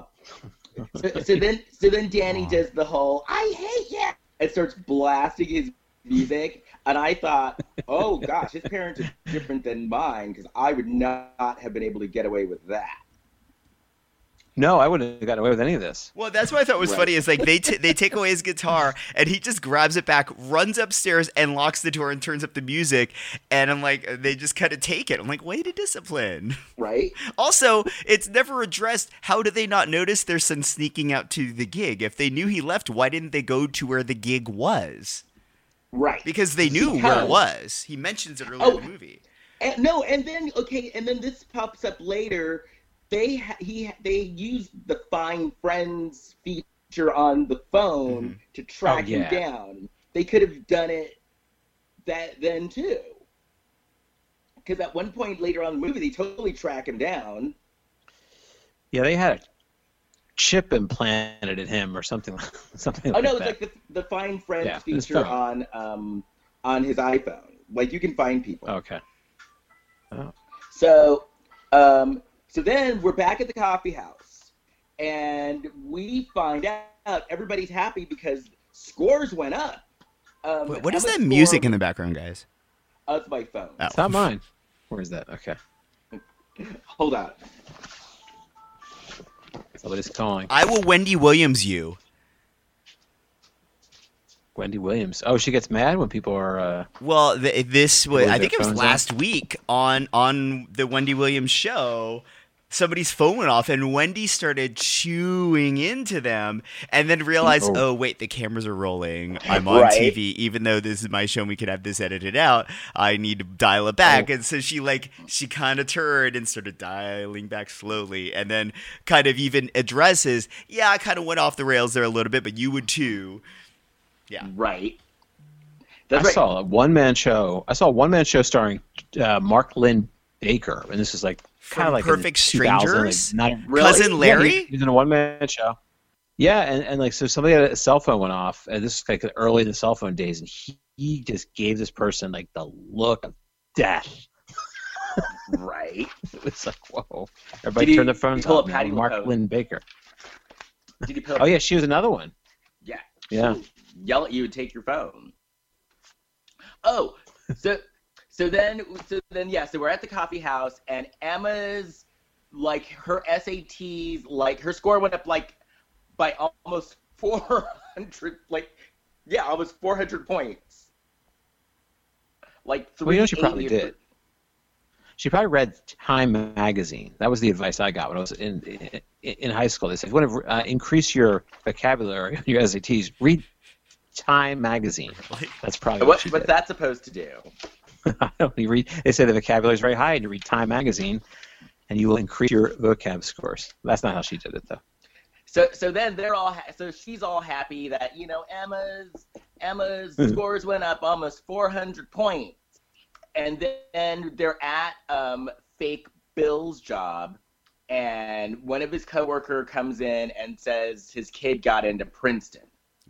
then Danny does the whole "I hate you" and starts blasting his music, and I thought, oh gosh, his parents are different than mine, because I would not have been able to get away with that. No, I wouldn't have gotten away with any of this. Well, that's what I thought was funny, is like they take away his guitar, and he just grabs it back, runs upstairs, and locks the door and turns up the music. And I'm like, they just kind of take it. I'm like, way to discipline. Right. Also, it's never addressed. How did they not notice their son sneaking out to the gig? If they knew he left, why didn't they go to where the gig was? Right. Because they knew where it was. He mentions it earlier in the movie. And then this pops up later. They used the Find Friends feature on the phone to track him down. They could have done it then too, because at one point later on in the movie they totally track him down. Yeah, they had a chip implanted in him or something. Something. Oh like no, that. it's like the Find Friends feature on his iPhone. Like, you can find people. Okay. Oh. So then we're back at the coffee house, and we find out everybody's happy because scores went up. What is that music in the background, guys? It's my phone. Oh. It's not mine. Where is that? Okay. Hold on. Somebody's calling. I will Wendy Williams you. Wendy Williams. Oh, she gets mad when people are. Well, this was. I think it was last week on the Wendy Williams show. somebody's phone went off, and Wendy started chewing into them, and then realized, oh wait, the cameras are rolling. I'm on TV, even though this is my show and we could have this edited out. I need to dial it back. And so she kind of turned and started dialing back slowly, and then kind of even addresses, yeah, I kind of went off the rails there a little bit, but you would too. Yeah. Right. I saw a one-man show. I saw a one-man show starring Mark Lynn Baker, and this is like kind of like Perfect Strangers. Like Cousin Larry. Yeah, he's in a one-man show. Yeah, and like so somebody had a cell phone went off, and this is like early in the cell phone days, and he just gave this person like the look of death. Right. It was like, whoa! Everybody turned their phones off. Mark Lynn Baker. Did he pull up? Oh yeah, she was another one. Yeah. Yeah. Yell at you and take your phone. Oh, so then we're at the coffee house, and Emma's, like, her SATs, like, her score went up, like, by almost 400, like, yeah, almost 400 points. Like, she probably did. She probably read Time magazine. That was the advice I got when I was in high school. They said, if you want to increase your vocabulary on your SATs, read Time magazine. That's probably what she did. What's that supposed to do? I don't read. They say the vocabulary is very high, and you read Time magazine, and you will increase your vocab scores. That's not how she did it, though. So then they're all so she's all happy that Emma's scores went up almost 400 points, and then they're at fake Bill's job, and one of his coworker comes in and says his kid got into Princeton.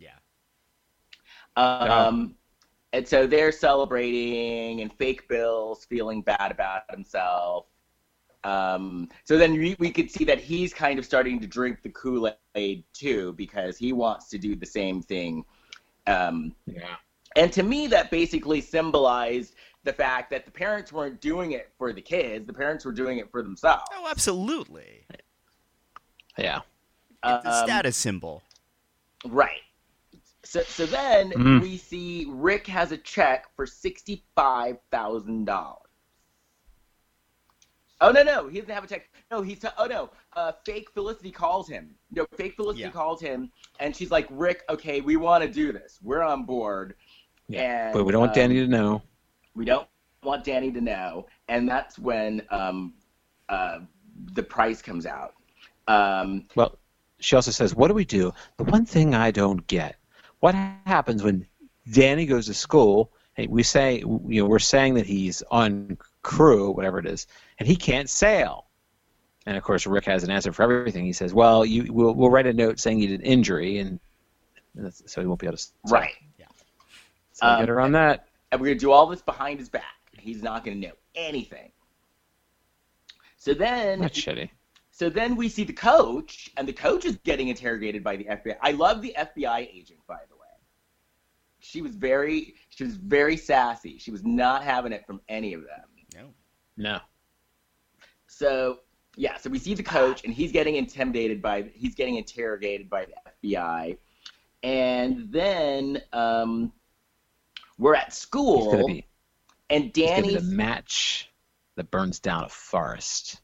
And so they're celebrating, and fake Bill's feeling bad about himself. So then we could see that he's kind of starting to drink the Kool-Aid too, because he wants to do the same thing. And to me, that basically symbolized the fact that the parents weren't doing it for the kids; the parents were doing it for themselves. Oh, absolutely. Yeah. It's a status symbol. Right. So then we see Rick has a check for $65,000. Oh, no, he doesn't have a check. No, fake Felicity calls him. No, fake Felicity calls him, and she's like, Rick, okay, we want to do this. We're on board. Yeah, but we don't want Danny to know. We don't want Danny to know, and that's when the price comes out. Well, she also says, what do we do? The one thing I don't get. What happens when Danny goes to school? And we're saying that he's on crew, whatever it is, and he can't sail. And of course, Rick has an answer for everything. He says, "Well, we'll write a note saying you did an injury, and so he won't be able to sail." Right. Yeah. So get her on that. And we're gonna do all this behind his back. He's not gonna know anything. So then that's shitty. So then we see the coach, and the coach is getting interrogated by the FBI. I love the FBI agent, by the way. She was very sassy. She was not having it from any of them. No. So we see the coach, and he's getting interrogated by the FBI. And then we're at school, and Danny's the match that burns down a forest.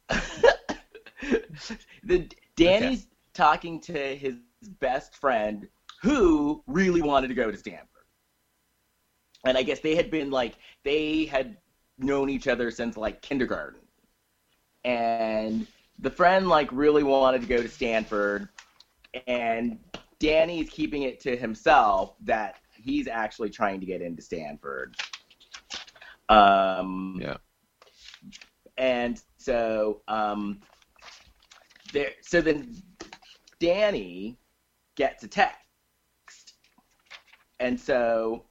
Danny's talking to his best friend who really wanted to go to Stanford. And I guess they had known each other since like kindergarten. And the friend really wanted to go to Stanford, and Danny's keeping it to himself that he's actually trying to get into Stanford. Yeah. And so then Danny gets a text. And so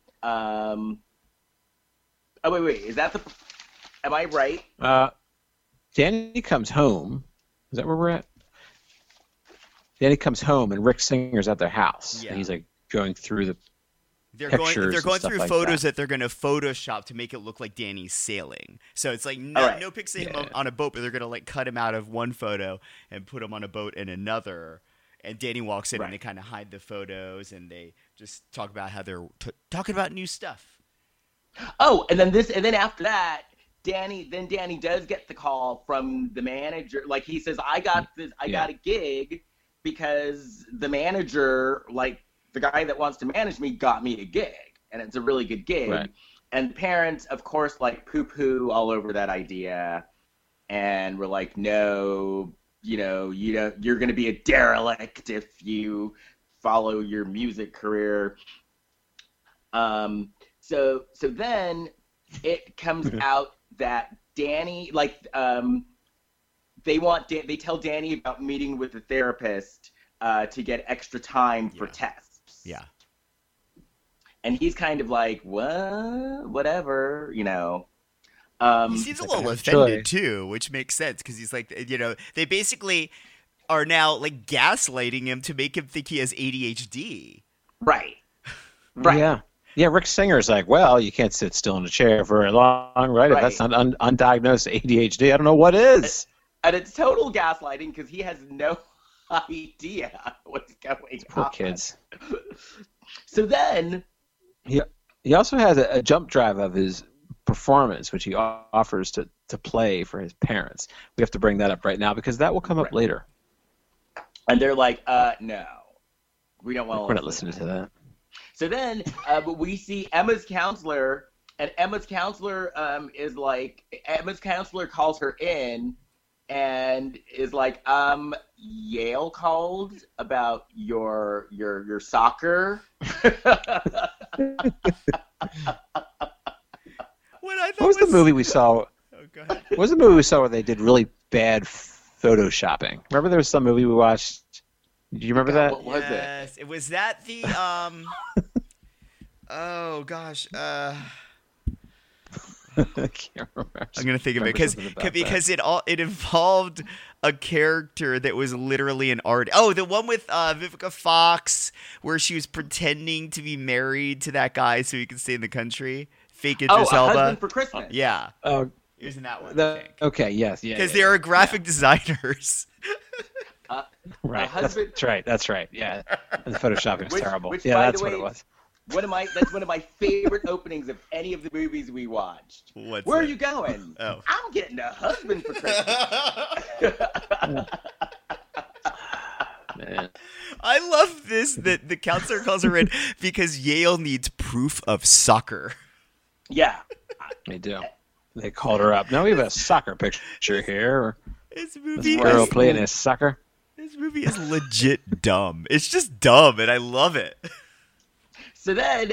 wait, am I right? Danny comes home. Is that where we're at? Danny comes home, and Rick Singer's at their house. Yeah. And he's going through the pictures. They're going through photos that they're going to Photoshop to make it look like Danny's sailing. So it's no pics of him on a boat, but they're going to cut him out of one photo and put him on a boat in another. And Danny walks in, and they kind of hide the photos, and they just talk about how they're talking about new stuff. Oh, and then after that, Danny does get the call from the manager. Like, he says, I got a gig because the manager, like the guy that wants to manage me, got me a gig, and it's a really good gig. Right. And parents, of course, like poo-poo all over that idea, and we're like, no, you're going to be a derelict if you follow your music career. So then it comes out that Danny, like, they tell Danny about meeting with the therapist to get extra time for tests. Yeah. And he's kind of like, what? Whatever, He seems a little offended too, which makes sense because he's like, they basically are now like gaslighting him to make him think he has ADHD. Right. Yeah. Yeah, Rick Singer's like, well, you can't sit still in a chair very long, right? If that's not undiagnosed ADHD, I don't know what is. And it's total gaslighting because he has no idea what's going on. Poor kids. So then... He also has a jump drive of his performance, which he offers to play for his parents. We have to bring that up right now because that will come up later. And they're like, no, we don't want to. We're not listening to that. So then we see Emma's counselor, and Emma's counselor Emma's counselor calls her in and is like, Yale called about your soccer. What was the movie we saw? Oh, go ahead. What was the movie we saw where they did really bad photoshopping? Remember there was some movie we watched? Do you remember that? What was it? Yes, it was that the oh gosh. I can't remember. I'm gonna think of it because it involved a character that was literally an art. Oh, the one with Vivica Fox, where she was pretending to be married to that guy so he could stay in the country. Fake Idris Elba. A Husband for Christmas. Yeah. Oh, it was in that one. I think. Okay. Yes. Yeah. Because they are graphic designers. Right. That's right. Yeah. And the photoshopping was terrible. That's what it was. That's one of my favorite openings of any of the movies we watched. Where are you going? Oh. I'm getting a husband for Christmas. Man. I love this that the counselor calls her in because Yale needs proof of soccer. Yeah. They do. They called her up. Now we have a soccer picture here. This movie is playing his soccer. This movie is legit dumb. It's just dumb, and I love it. So then,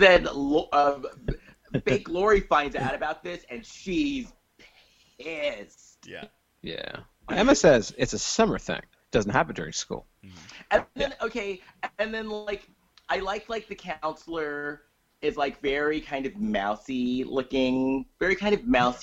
fake Lori finds out about this, and she's pissed. Yeah. Yeah. Emma says it's a summer thing. It doesn't happen during school. Mm-hmm. And then like I like the counselor is like very kind of mousy looking, very kind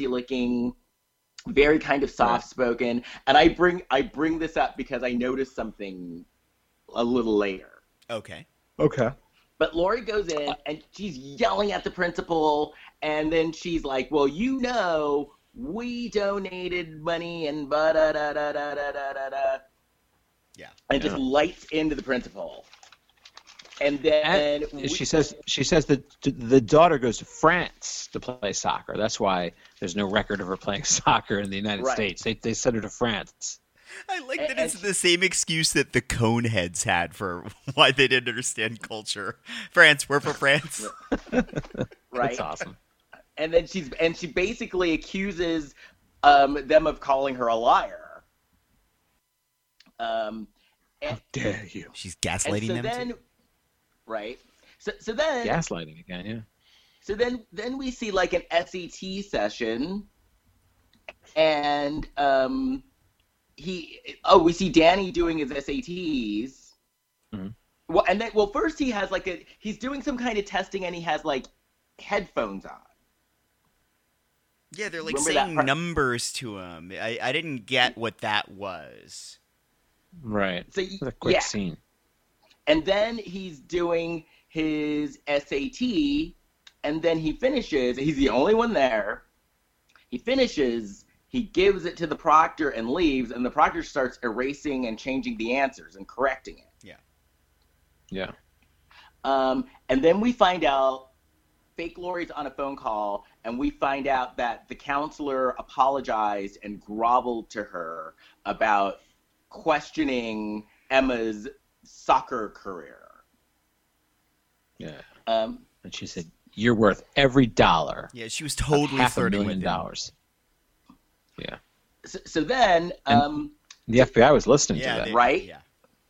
of soft spoken. And I bring this up because I noticed something a little later. Okay. But Lori goes in and she's yelling at the principal, and then she's like, well, we donated money and ba-da-da-da-da-da-da-da. Yeah. And just lights into the principal. And then she says that the daughter goes to France to play soccer. That's why there's no record of her playing soccer in the United States. They sent her to France. I like that it's the same excuse that the Coneheads had for why they didn't understand culture. France, we're for France. Right. That's awesome. And then she basically accuses them of calling her a liar. How dare you? She's gaslighting them too. Right. So then gaslighting again, yeah. So then we see like an SAT session, and we see Danny doing his SATs. Mm-hmm. First he has he's doing some kind of testing, and he has like headphones on. Yeah, they're like saying numbers to him. I didn't get what that was. Right. So a quick scene. And then he's doing his SAT, and then he finishes. He's the only one there. He finishes. He gives it to the proctor and leaves, and the proctor starts erasing and changing the answers and correcting it. Yeah. Yeah. And then we find out fake Lori's on a phone call, and we find out that the counselor apologized and groveled to her about questioning Emma's soccer career. Yeah. And she said, "You're worth every dollar." Yeah, she was totally flirting with him. $500,000. Yeah. So then, the FBI was listening to that, right? Yeah.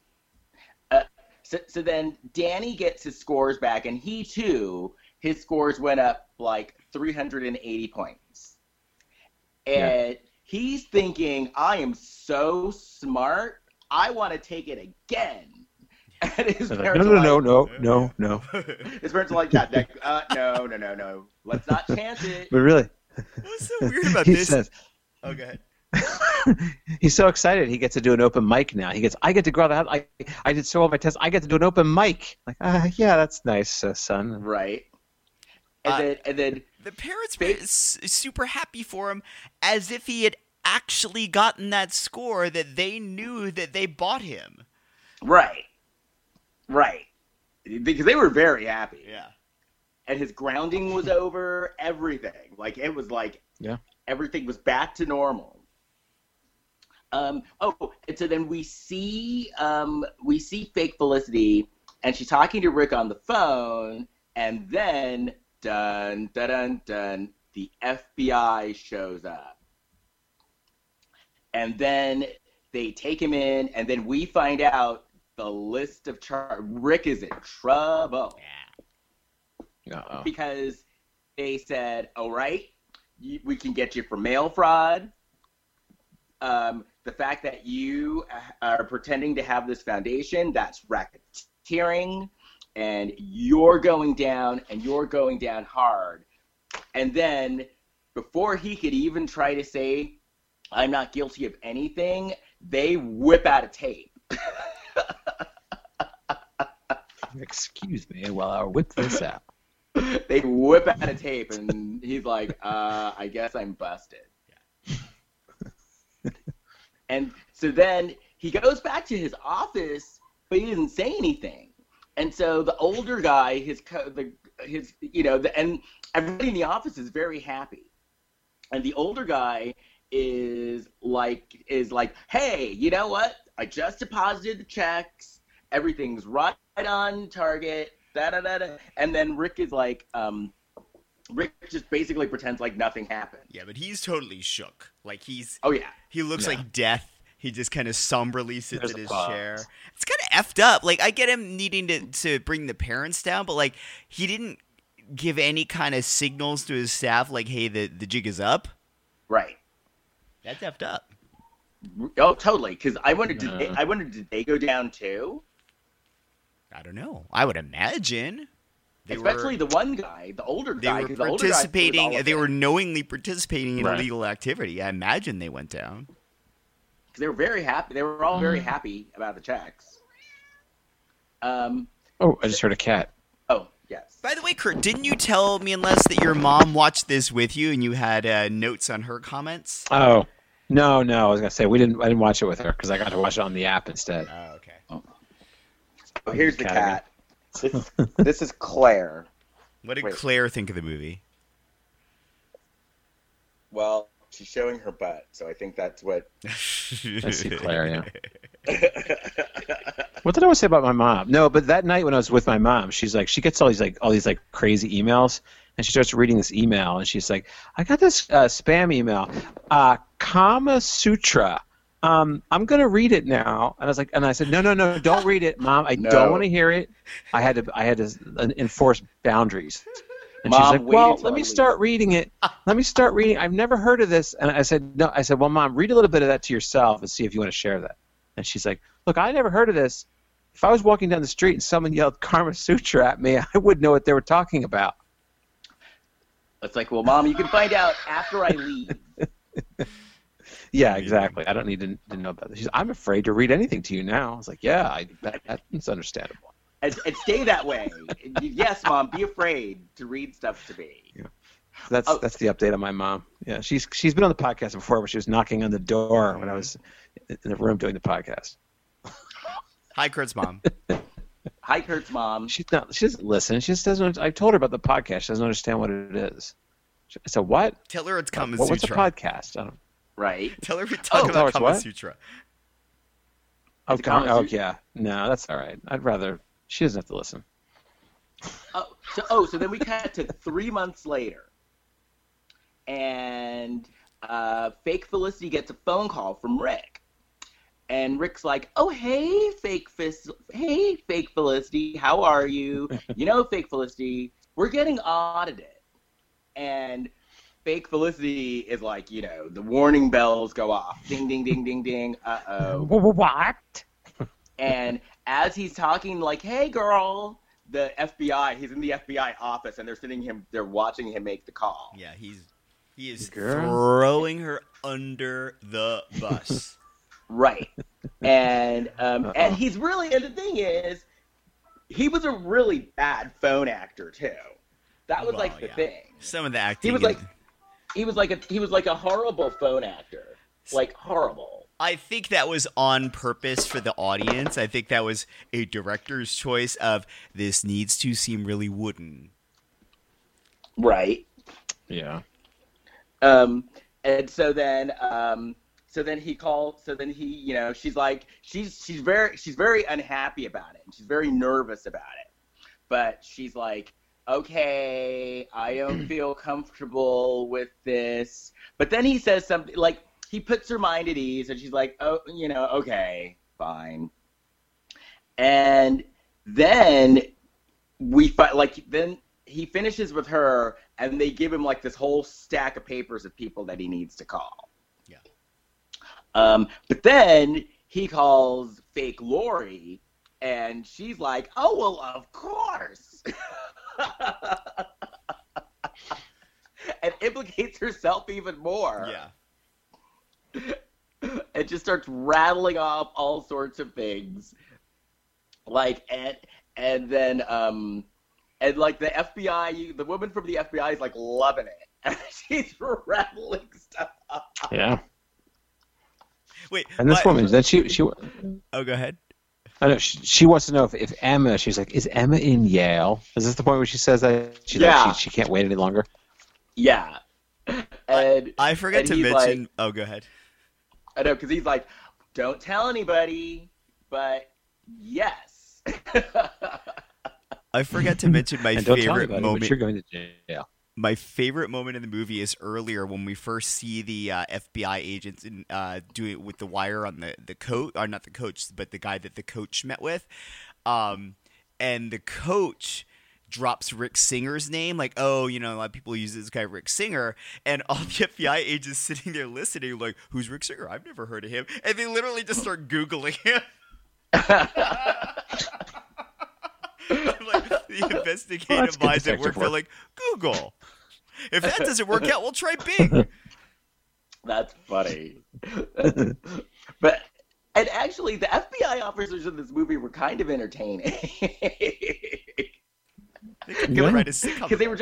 So then Danny gets his scores back, and he too, his scores went up like 380 points. And he's thinking, I am so smart, I want to take it again. And his parents no. His parents are like, no. Let's not chance it. But really, what's so weird about he this? Says, oh, go ahead. He's so excited he gets to do an open mic now. He gets, I get to go out. I did so well my test. I get to do an open mic. Like, yeah, that's nice, son. Right. And then the parents were super happy for him, as if he had actually gotten that score that they knew that they bought him. Right. Because they were very happy. Yeah. And his grounding was over. Everything. Like, it was like everything was back to normal. And so then we see fake Felicity, and she's talking to Rick on the phone, and then dun dun dun dun, the FBI shows up, and then they take him in, and then we find out the list of Rick is in trouble. Yeah. Because they said, all right, we can get you for mail fraud. The fact that you are pretending to have this foundation, that's racketeering, and you're going down hard. And then, before he could even try to say, I'm not guilty of anything, they whip out a tape. Excuse me while I whip this out. They whip out a tape, and he's like, I guess I'm busted. Yeah. And so then he goes back to his office, but he doesn't say anything. And so the older guy, and everybody in the office is very happy. And the older guy is like, hey, you know what? I just deposited the checks. Everything's right on target. Da-da-da-da. And then Rick is like, Rick just basically pretends like nothing happened. Yeah, but he's totally shook. Like he looks like death. He just kind of somberly sits in his chair. It's kind of effed up. Like, I get him needing to bring the parents down, but like he didn't give any kind of signals to his staff like, hey, the jig is up. Right. That's effed up. Oh, totally. Because I wondered, did they go down too? I don't know. I would imagine. Especially the one guy, the older guy. They were participating. They were knowingly participating in illegal activity. I imagine they went down. Because they were very happy. They were all very happy about the checks. I just heard a cat. Oh, yes. By the way, Kurt, didn't you tell me and Les that your mom watched this with you and you had notes on her comments? Oh, no. I was gonna say I didn't watch it with her because I got to watch it on the app instead. Oh, okay. Oh, here's the cat. This is Claire. What did Claire think of the movie? Well, she's showing her butt, so I think that's what. I see Claire, yeah. What did I want to say about my mom? No, but that night when I was with my mom, she's like, she gets all these crazy emails, and she starts reading this email, and she's like, I got this spam email, Kama Sutra. I'm gonna read it now, and I said, no, don't read it, Mom. I don't want to hear it. I had to enforce boundaries. And Mom, she's like, well, let me start reading it. I've never heard of this. And I said, no. I said, well, Mom, read a little bit of that to yourself and see if you want to share that. And she's like, look, I never heard of this. If I was walking down the street and someone yelled Kama Sutra at me, I wouldn't know what they were talking about. It's like, well, Mom, you can find out after I leave. Yeah, exactly. I don't need to know about this. She's, I'm afraid to read anything to you now. I was like, yeah, that's understandable. And stay that way. Yes, Mom, be afraid to read stuff to me. Yeah. That's the update on my mom. Yeah, she's been on the podcast before, but she was knocking on the door when I was in the room doing the podcast. Hi, Kurt's mom. Hi, Kurt's mom. She doesn't listen. She just doesn't. I told her about the podcast. She doesn't understand what it is. I said, what? Tell her it's Kama Sutra. What's a podcast? I don't... Right. Tell her we talk about Kama what? Sutra. Oh, yeah. No, that's all right. I'd rather... She doesn't have to listen. So then we cut to 3 months later. And fake Felicity gets a phone call from Rick. And Rick's like, oh, hey, fake Felicity, how are you? You know, fake Felicity, we're getting audited. And fake Felicity is like, you know, the warning bells go off. Ding, ding, ding, ding, ding. Uh-oh. What? And as he's talking, like, hey, girl, the FBI, he's in the FBI office, and they're watching him make the call. Yeah, he is throwing her under the bus. Right. And he's really, and the thing is, he was a really bad phone actor too. That was the thing. Some of the acting. He was like a horrible phone actor. Like horrible. I think that was on purpose for the audience. I think that was a director's choice of this needs to seem really wooden. Right. Yeah. And so then he called. So then he, you know, she's like, she's very unhappy about it, and she's very nervous about it. But she's like, okay, I don't feel comfortable with this. But then he says something like, he puts her mind at ease, and she's like, oh, you know, okay, fine. And then then he finishes with her, and they give him like this whole stack of papers of people that he needs to call. Yeah. But then he calls fake Lori, and she's like, oh, well, of course. And implicates herself even more. Yeah. And just starts rattling off all sorts of things. Like, and then like the FBI, the woman from the FBI is like loving it. And she's rattling stuff off. Yeah. Wait. And this woman, then she. Oh, go ahead. I know she wants to know if Emma. She's like, is Emma in Yale? Is this the point where she says that? Like, she can't wait any longer. Yeah. And I forgot to mention. Like, oh, go ahead. I know, because he's like, don't tell anybody, but yes. I forgot to mention my favorite moment. But you're going to jail. My favorite moment in the movie is earlier when we first see the FBI agents do it with the wire on the coach, or not the coach, but the guy that the coach met with. And the coach drops Rick Singer's name, like, oh, you know, a lot of people use this guy Rick Singer, and all the FBI agents sitting there listening, like, who's Rick Singer? I've never heard of him. And they literally just start Googling him. Like, the investigative minds at work, they're like, Google. If that doesn't work out, we'll try Bing. That's funny. But, and actually, the FBI officers in this movie were kind of entertaining. Because they were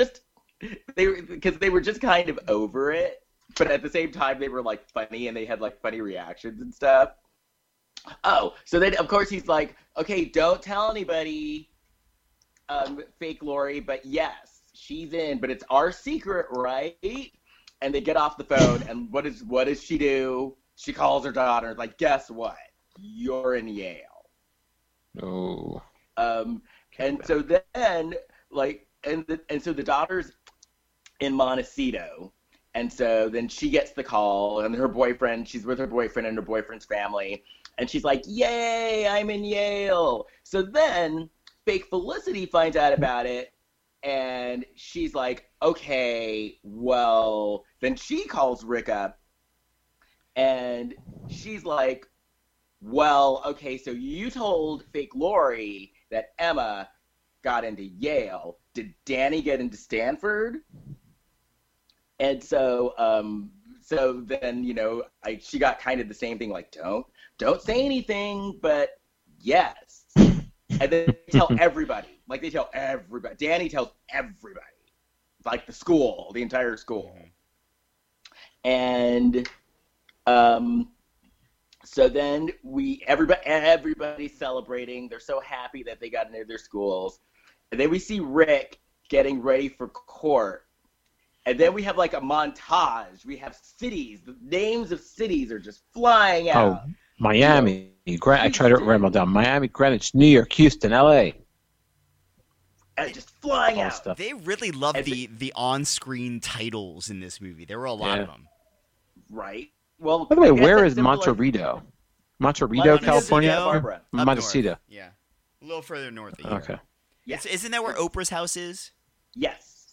just kind of over it, but at the same time they were like funny, and they had like funny reactions and stuff. Oh, so then of course he's like, okay, don't tell anybody, fake Lori, but yes, she's in, but it's our secret, right? And they get off the phone, and what does she do? She calls her daughter, like, guess what? You're in Yale. Oh. And so then, like, and so the daughter's in Montecito, and so then she gets the call, and she's with her boyfriend and her boyfriend's family, and she's like, yay, I'm in Yale. So then fake Felicity finds out about it, and she's like, okay, well, then she calls Rick up, and she's like, well, okay, so you told fake Lori that Emma got into Yale. Did Danny get into Stanford? And so, so then, you know, she got kind of the same thing, like, don't say anything, but yes. And then they tell everybody. Like, they tell everybody. Danny tells everybody. Like, the school, the entire school. And So then everybody's celebrating. They're so happy that they got into their schools. And then we see Rick getting ready for court. And then we have like a montage. We have cities. The names of cities are just flying out. Oh, Miami. I tried to write them all down. Miami, Greenwich, New York, Houston, L.A. And just flying out. Stuff. They really love the on-screen titles in this movie. There were a lot of them. Right. Well, by the way, where is Monterito? Monterito, California? Barbara. Montecito. Yeah. A little further north of here. Okay. Yes. Isn't that where Oprah's house is? Yes.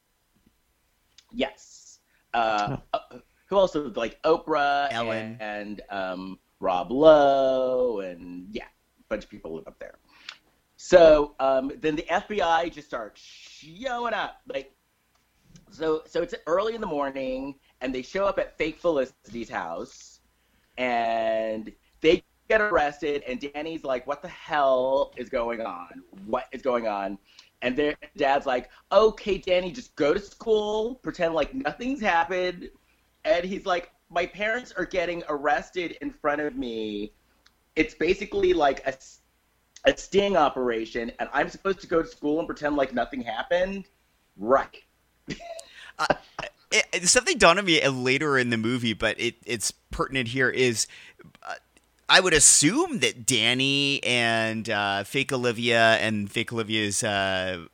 Yes. Who else? Like Oprah, Ellen, and Rob Lowe, and a bunch of people live up there. So then the FBI just starts showing up. Like, so it's early in the morning, and they show up at fake Felicity's house, and they get arrested, and Danny's like, what the hell is going on? What is going on? And their dad's like, okay, Danny, just go to school, pretend like nothing's happened. And he's like, my parents are getting arrested in front of me. It's basically like a sting operation, and I'm supposed to go to school and pretend like nothing happened? Right. Something dawned on me later in the movie, but it's pertinent here, is I would assume that Danny and fake Olivia and fake Olivia's the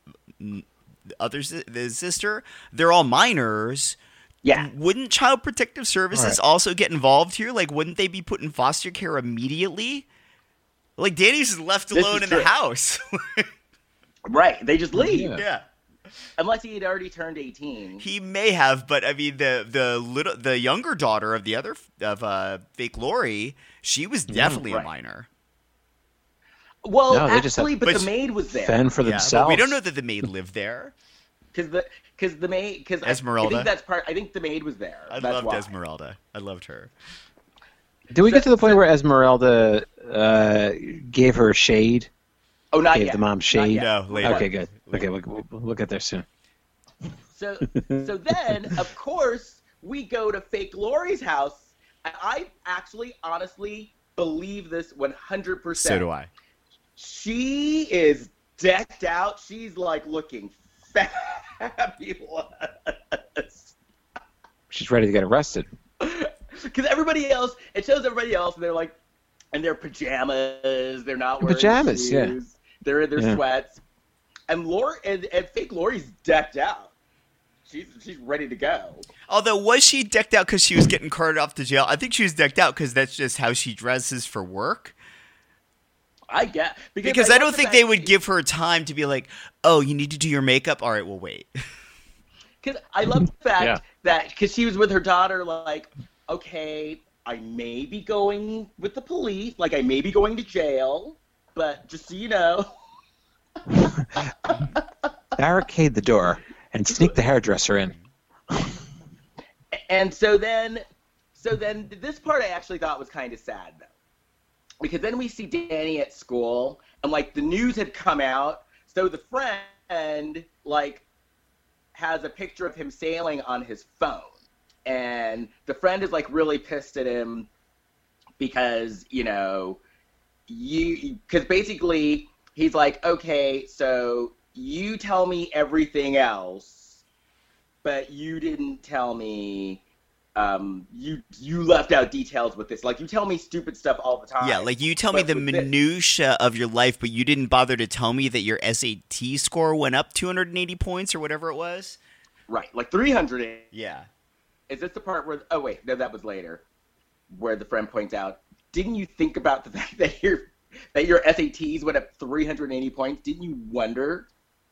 sister, they're all minors. Yeah. Wouldn't Child Protective Services also get involved here? Like, wouldn't they be put in foster care immediately? Like, Danny's just left alone in the house. Right. They just leave. Yeah. Unless he had already turned 18. He may have, but I mean, the younger daughter of fake Lori, she was definitely a minor. Well, no, actually, but the maid was there. Fend for themselves. But we don't know that the maid lived there. Because the maid, Esmeralda. I think the maid was there. I loved Esmeralda. I loved her. Did we get to the point where Esmeralda gave her shade? Oh, not gave yet. the mom shade? No, later. Okay, good. Okay, we'll get there soon. So then, of course, we go to fake Lori's house. And I actually, honestly, believe this 100%. So do I. She is decked out. She's like looking fabulous. She's ready to get arrested. Because everybody else, it shows everybody else, and they're like, in their pajamas. They're not wearing pajamas, shoes. yeah. They're in their sweats. And and fake Lori's decked out. She's ready to go. Although, was she decked out because she was getting carted off to jail? I think she was decked out because that's just how she dresses for work. I get because I don't think they would give her time to be like, oh, you need to do your makeup? All right, we'll wait. Because I love the fact that, because she was with her daughter, like, okay, I may be going with the police, like I may be going to jail, but just so you know. Barricade the door and sneak the hairdresser in. And so then this part I actually thought was kind of sad, though. Because then we see Danny at school, and, like, the news had come out, so the friend, like, has a picture of him sailing on his phone. And the friend is, like, really pissed at him because, because basically he's like, okay, so you tell me everything else, but you didn't tell me, you left out details with this. Like, you tell me stupid stuff all the time. Yeah, like, you tell me the minutia of your life, but you didn't bother to tell me that your SAT score went up 280 points or whatever it was. Right, like 300. Yeah. Is this the part where, oh wait, no, that was later, where the friend points out, didn't you think about the fact that your SATs went up 380 points? Didn't you wonder?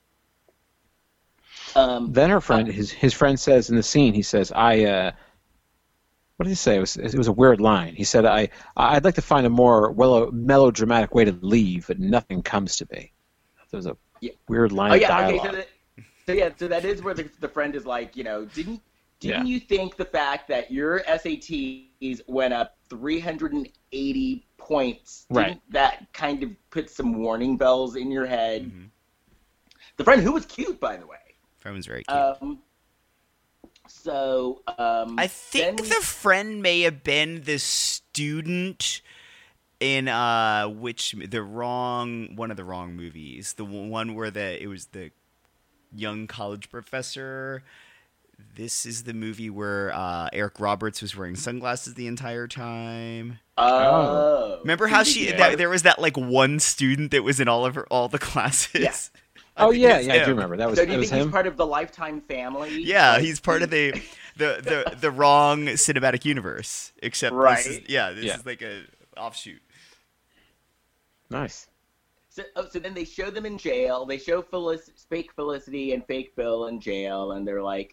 Then her friend, his friend says in the scene, he says, what did he say? It was a weird line. He said, I'd like to find a more melodramatic way to leave, but nothing comes to me. There was a weird line of dialogue. Okay, so that is where the friend is like, didn't you think the fact that your SATs went up 380 points, didn't that kind of put some warning bells in your head? Mm-hmm. The friend, who was cute, by the way. Friend was very cute. I think the friend may have been the student in one of the wrong movies, the one where it was the young college professor. This is the movie where Eric Roberts was wearing sunglasses the entire time. Oh, remember how there was that like one student that was in all the classes? Yeah. Oh yeah, I do remember. That was. So do you think he's part of the Lifetime family? Yeah, he's part of the wrong cinematic universe. Except right. This is like a offshoot. Nice. So then they show them in jail. They show fake Felicity and fake Bill in jail, and they're like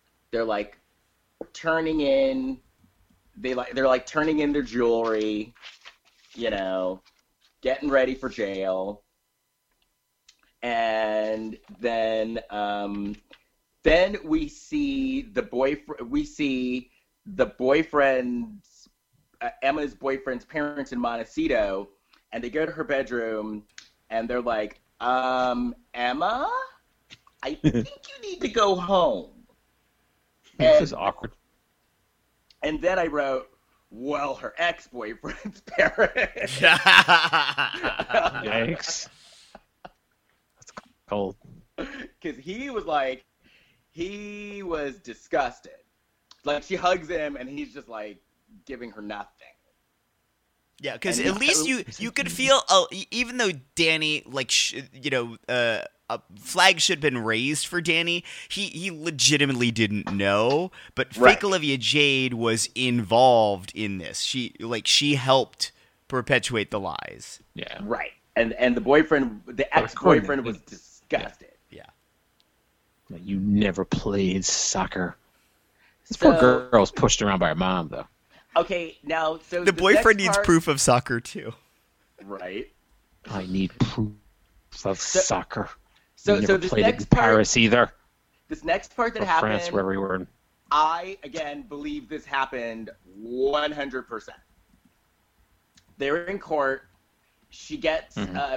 turning in. They're like turning in their jewelry, getting ready for jail. And then we see the boyfriend. We see the boyfriend's Emma's boyfriend's parents in Montecito, and they go to her bedroom, and they're like, Emma, I think you need to go home. This is awkward. And then I wrote, well, her ex-boyfriend's parents. Yikes. Cold. Because he was disgusted. Like, she hugs him, and he's just, like, giving her nothing. Yeah, because at least you could feel, even though Danny, like, a flag should have been raised for Danny, he legitimately didn't know, but fake Olivia Jade was involved in this. She helped perpetuate the lies. Yeah. Right. And the ex-boyfriend was disgusted. Yeah. You never played soccer. This poor girl was pushed around by her mom, though. Okay, now, so the boyfriend needs proof of soccer, too. Right. I need proof of soccer. So never this played next in Paris either. This next part that happened, France, wherever we were. I, again, believe this happened 100%. They're in court. She gets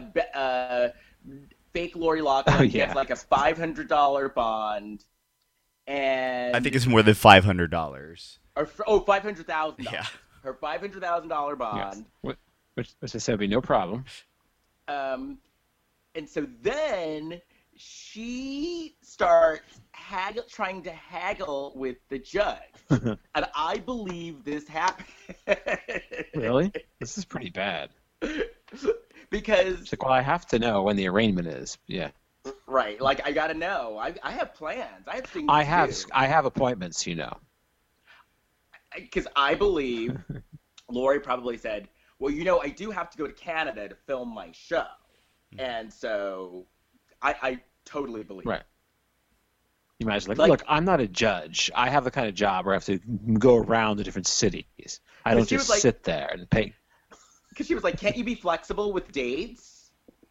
fake Lori Loughlin gets like a $500 bond, and I think it's more than $500. $500,000. Yeah, her $500,000 bond. Yes. Which I said would be no problem. And so then she starts trying to haggle with the judge, and I believe this happened. Really? This is pretty bad. Because it's like, well, I have to know when the arraignment is. Yeah. Right. Like, I gotta know. I have plans. I have things. I have appointments. Because I believe Lori probably said, "Well, I do have to go to Canada to film my show," and so I totally believe. Right. You imagine, look, I'm not a judge. I have the kind of job where I have to go around to different cities. I don't just sit there and pay. Because she was like, "Can't you be flexible with dates?"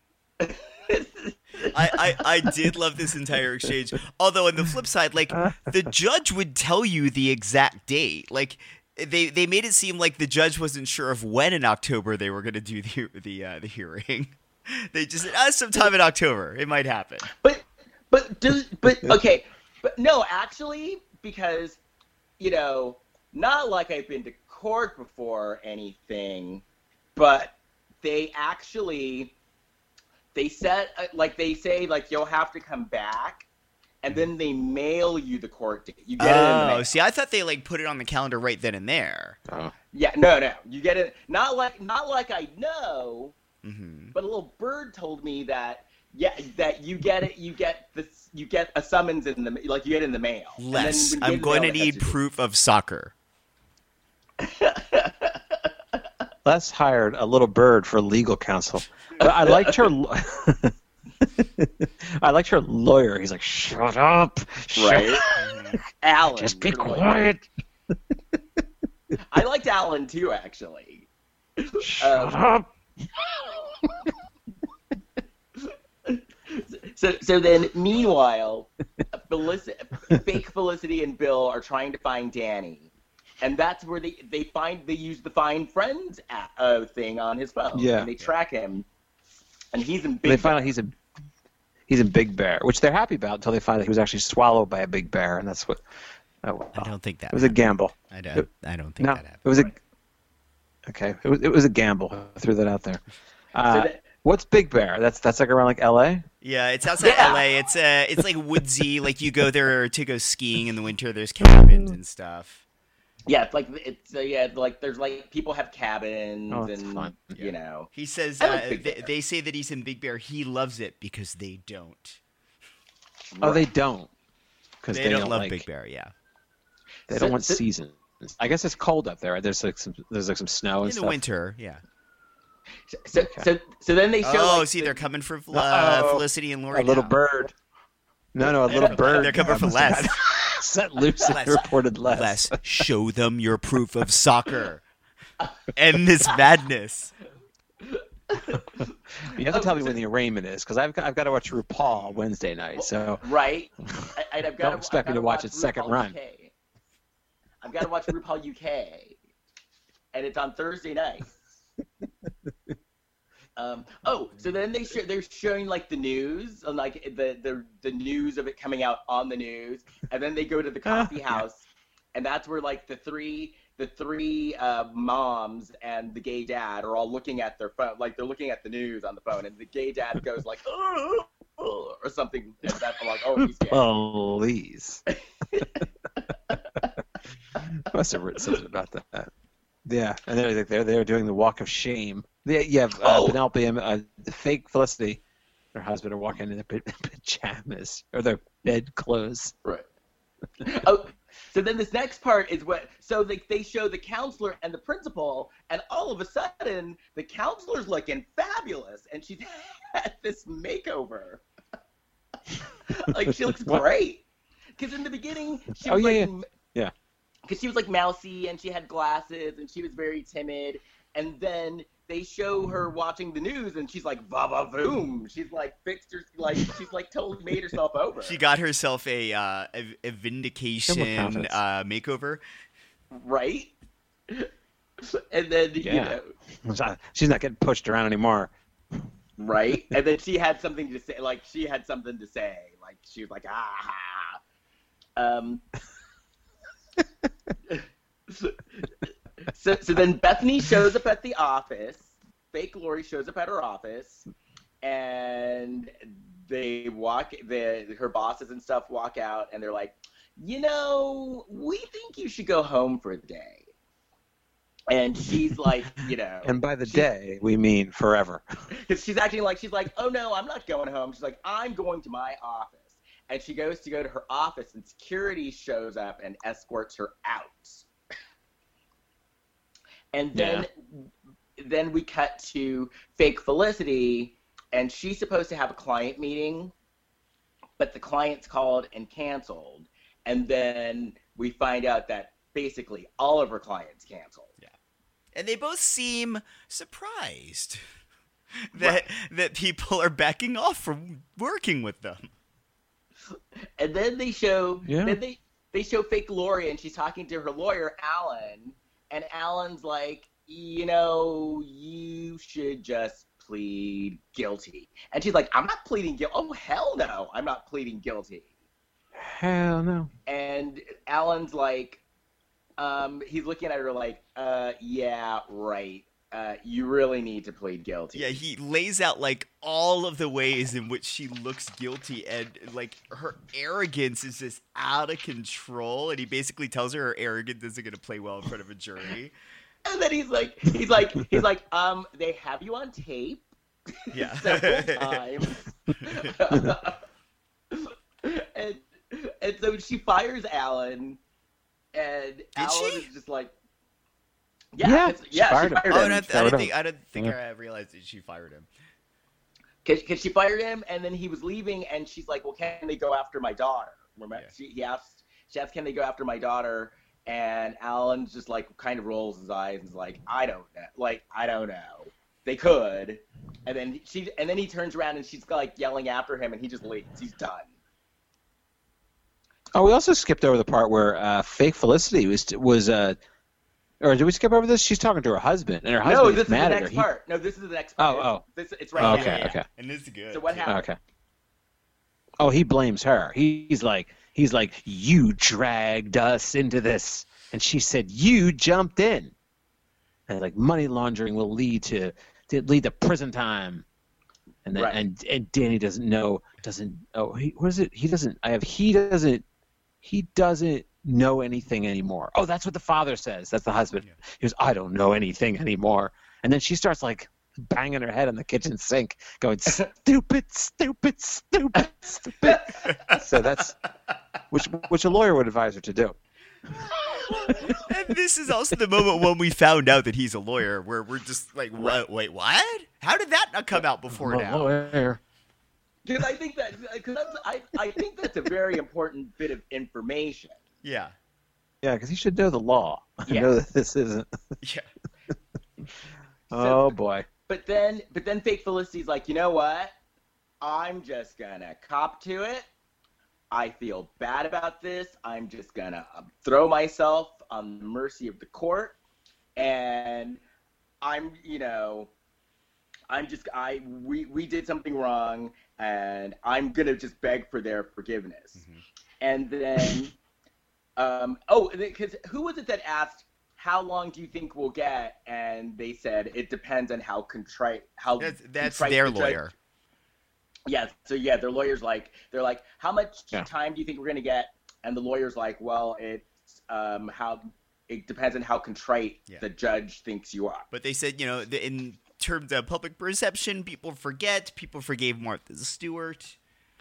I did love this entire exchange. Although on the flip side, like, the judge would tell you the exact date. Like, they made it seem like the judge wasn't sure of when in October they were going to do the hearing. They just said, sometime in October it might happen. But okay, but no, actually, because not like I've been to court before or anything. But they said, they say, you'll have to come back, and then they mail you the court date. You get it in the mail. See, I thought they, put it on the calendar right then and there. Oh. Yeah, no. You get it, not like I know, but a little bird told me that, that you get it, you get a summons in the, you get it in the mail. Les, I'm going to need proof of soccer. Les hired a little bird for legal counsel. But I liked her. I liked her lawyer. He's like, "Shut up, right, Alan. Just be quiet." I liked Alan too, actually. Shut up. So then, meanwhile, fake Felicity and Bill are trying to find Danny. And that's where they use the Find Friends thing on his phone. Yeah. And they track him, and he's in Big Bear. They find out he's in Big Bear, which they're happy about until they find out he was actually swallowed by a big bear, and that's what. I don't think that. It was a gamble. I don't think that happened. It was Okay, it was a gamble. I threw that out there. What's Big Bear? That's like around like L.A. Yeah, it's outside LA. It's like woodsy. Like you go there to go skiing in the winter. There's cabins and stuff. Yeah, like there's like people have cabins and fun. you know. He says they say that he's in Big Bear. He loves it because they don't. Oh, they don't. Because they don't love Big Bear. Yeah. They don't want seasons. I guess it's cold up there. Right? There's like some snow and in stuff. the winter. Yeah. So then they show. Oh, see, they're coming for Felicity and Lori. A little bird. No, a little bird. They're coming for Les. Set loose and reported Les. Les, show them your proof of soccer. End this madness. You have to tell me when the arraignment is, because I've got to watch RuPaul Wednesday night. So right. Don't expect me to watch its second run. I've got to watch RuPaul UK, and it's on Thursday night. So then they're showing like the news and like the news of it coming out on the news, and then they go to the coffee house, and that's where like the three moms and the gay dad are all looking at their phone, like they're looking at the news on the phone, and the gay dad goes like or something, and that, I'm like, oh, he's gay. Police. Must have written something about that. Yeah, and they're doing the walk of shame. You have Penelope and fake Felicity, her husband, are walking in their pajamas or their bed clothes. Right. So then this next part is they show the counselor and the principal, and all of a sudden the counselor's looking fabulous, and she's had this makeover. Like she looks great. Because in the beginning she was because she was like mousy and she had glasses and she was very timid, and then they show her watching the news and she's like va-va-voom. She's like fixed her, like she's like totally made herself over. She got herself a vindication makeover. Right? And then you know, she's not getting pushed around anymore. Right? And then she had something to say, like she was like So then Bethany shows up at the office. Fake Lori shows up at her office, and they her bosses and stuff walk out, and they're like, you know, we think you should go home for a day. And she's like, you know. And by the day, we mean forever. She's acting like, she's like, oh no, I'm not going home. She's like, I'm going to my office. And she goes to her office, and security shows up and escorts her out. And then we cut to fake Felicity, and she's supposed to have a client meeting, but the client's called and canceled. And then we find out that basically all of her clients canceled. Yeah. And they both seem surprised that people are backing off from working with them. And then they show they show fake Lori, and she's talking to her lawyer, Alan, and Alan's like, you know, you should just plead guilty. And she's like, I'm not pleading guilty. Oh, hell no, I'm not pleading guilty. Hell no. And Alan's like, he's looking at her like, yeah, right. You really need to plead guilty. Yeah, he lays out like all of the ways in which she looks guilty, and like her arrogance is just out of control. And he basically tells her arrogance isn't going to play well in front of a jury. And then he's like, they have you on tape. Yeah. Several times. and so she fires Alan, and Alan is just like. Yeah, she fired him. Oh, no, I don't think I realized that she fired him. Because she fired him, and then he was leaving, and she's like, well, can they go after my daughter? Remember? Yeah. She asked, can they go after my daughter? And Alan just, like, kind of rolls his eyes and is like, I don't know. They could. And then he turns around, and she's, like, yelling after him, and he just leaves. He's done. Oh, we also skipped over the part where fake Felicity was or did we skip over this? She's talking to her husband, and her husband is mad at her. No, this is the next part. No, this is the next part. Oh. It's right now. Okay. And this is good. So what happened? Okay. Oh, he blames her. He's like, you dragged us into this. And she said, you jumped in. and like money laundering will lead to prison time. And then, Right. and Danny doesn't know he doesn't know anything anymore. Oh, that's what the father says. That's the husband. Yeah. He goes, I don't know anything anymore. And then she starts like banging her head on the kitchen sink, going, stupid, stupid, stupid, stupid. So that's which a lawyer would advise her to do. And this is also the moment when we found out that he's a lawyer, where we're just like, what? Wait, what? How did that not come out before I'm a now? lawyer. Because I think I think that's a very important bit of information. Yeah. Yeah, because he should know the law. Yeah. I know that this isn't. Yeah. Oh boy. But then fake Felicity's like, you know what? I'm just gonna cop to it. I feel bad about this. I'm just gonna throw myself on the mercy of the court, and we did something wrong, and I'm gonna just beg for their forgiveness. Mm-hmm. And then, because who was it that asked, how long do you think we'll get? And they said it depends on how contrite. That's contrite their the judge- lawyer. Yeah, so yeah, their lawyer's like, they're like, how much Yeah. time do you think we're gonna get? And the lawyer's like, well, it's it depends on how contrite the judge thinks you are. But they said, in terms of public perception, people forgave Martha Stewart.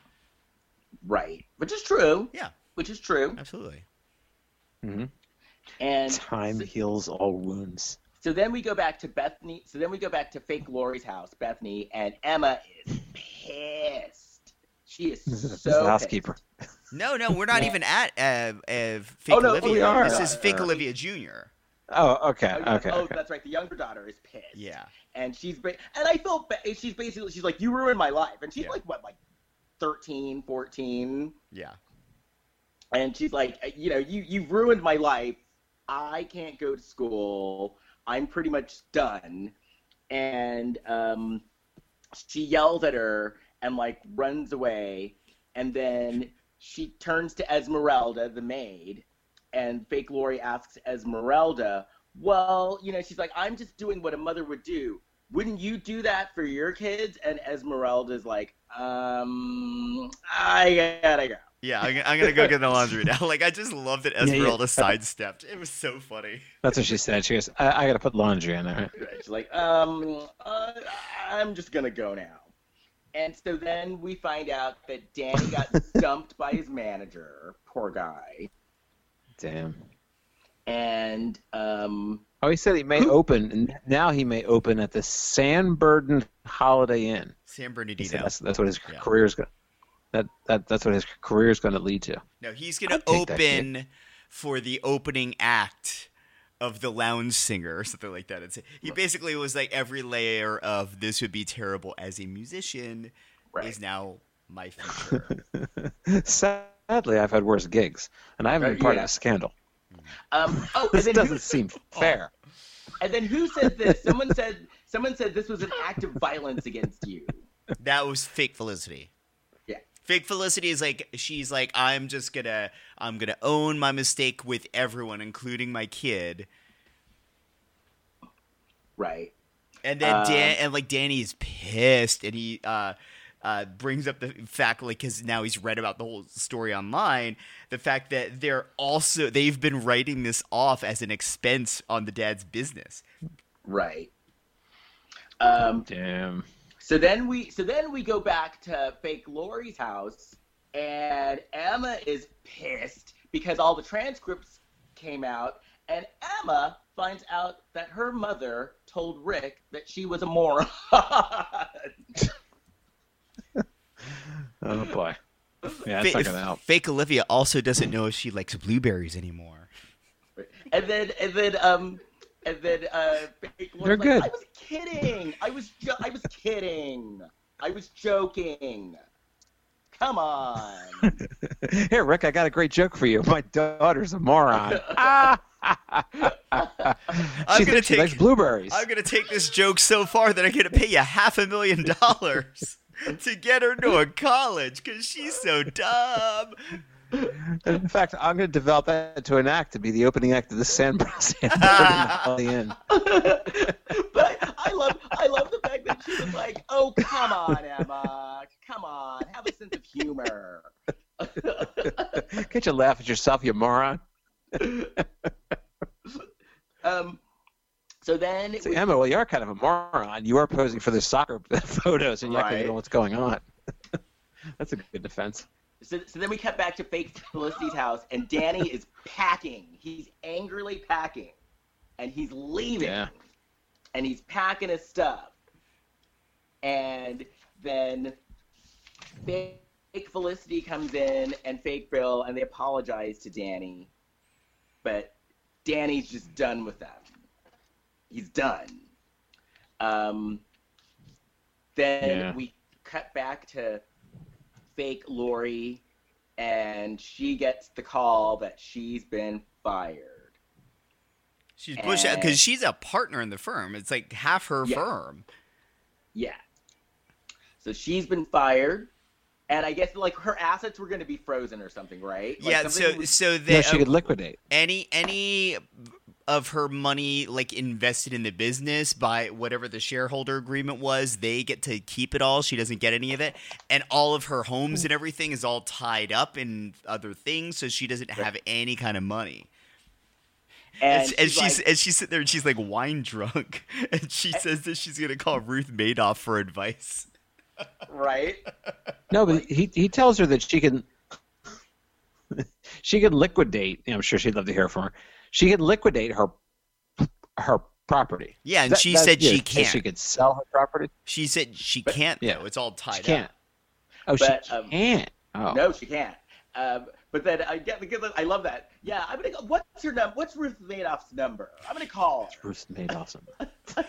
Right, which is true. Yeah, Which is true. absolutely. Mm-hmm. And Time heals all wounds. so then we go back to Bethany. So then we go back to fake Lori's house, Bethany, and Emma is pissed. She is This is so the pissed. housekeeper. No, we're not even at fake Oh, no, Olivia. we are. This is fake Olivia Jr. Oh, okay, Oh, okay. that's right. The younger daughter is pissed. Yeah. And and I felt she's like, you ruined my life. And she's like 13, 14. Yeah. And she's like, you've ruined my life. I can't go to school. I'm pretty much done. And she yells at her and runs away. And then she turns to Esmeralda, the maid, and fake Lori asks Esmeralda, well, she's like, I'm just doing what a mother would do. Wouldn't you do that for your kids? And Esmeralda's like, I gotta go. Yeah, I'm gonna go get the laundry now. I just love that Esmeralda sidestepped. It was so funny. That's what she said. She goes, I gotta put laundry in there. She's like, I'm just gonna go now. And so then we find out that Danny got dumped by his manager. Poor guy. Damn. And he said he may open, and now he may open at the San Bernardino Holiday Inn. San He Bernardino. said that's what his career's going. That's what his career's going to lead to. No, he's gonna take that open for the opening act of the Lounge Singer or something like that. He basically was like, every layer of this would be terrible as a musician is now my future. Sadly, I've had worse gigs, and I haven't been part of a scandal. This doesn't seem fair. And then who said this? Someone said this was an act of violence against you. That was fake Felicity. Yeah. Fake Felicity is she's like, I'm gonna own my mistake with everyone, including my kid. Right. And then Danny is pissed, and he brings up the fact, because now he's read about the whole story online, the fact that they've been writing this off as an expense on the dad's business. Right. Damn. So then we go back to fake Lori's house, and Emma is pissed because all the transcripts came out, and Emma finds out that her mother told Rick that she was a moron. Oh boy. Yeah, that's not gonna help. Fake Olivia also doesn't know if she likes blueberries anymore. And then fake Lori's They're good. I was kidding. I was kidding. I was joking. Come on. Here, Rick, I got a great joke for you. My daughter's a moron. She likes blueberries. I'm gonna take this joke so far that I'm gonna pay you $500,000 to get her to a college because she's so dumb. In fact, I'm going to develop that into an act to be the opening act of the San Bernardino. But I love the fact that she was like, "Oh, come on, Emma, come on, have a sense of humor." Can't you laugh at yourself, you moron? So then, Emma, well, you're kind of a moron. You are posing for the soccer photos, and you actually know what's going on. That's a good defense. So then we cut back to fake Felicity's house, and Danny is packing. He's angrily packing, and he's leaving. Yeah. And he's packing his stuff. And then fake Felicity comes in and fake Bill, and they apologize to Danny. But Danny's just done with them. He's done. Then we cut back to fake Lori, and she gets the call that she's been fired. She's pushed out because she's a partner in the firm. It's like half her firm. Yeah. So she's been fired, and I guess like her assets were going to be frozen or something, right? Like so they she could liquidate any of her money like invested in the business by whatever the shareholder agreement was. They get to keep it all. She doesn't get any of it, and all of her homes and everything is all tied up in other things, so she doesn't have any kind of money. And she's sitting there and she's like wine drunk, and she says that she's gonna call Ruth Madoff for advice. Right? No, but he tells her that she can liquidate. I'm sure she'd love to hear from her. She can liquidate her property. Yeah, and she said she can't. She could sell her property. She said she can't though. It's all tied up. She can't. Oh, she can't. Oh. No, she can't. But then because I love that. Yeah, I'm gonna go. What's her number? What's Ruth Madoff's number? I'm gonna call her. Ruth Madoff's number.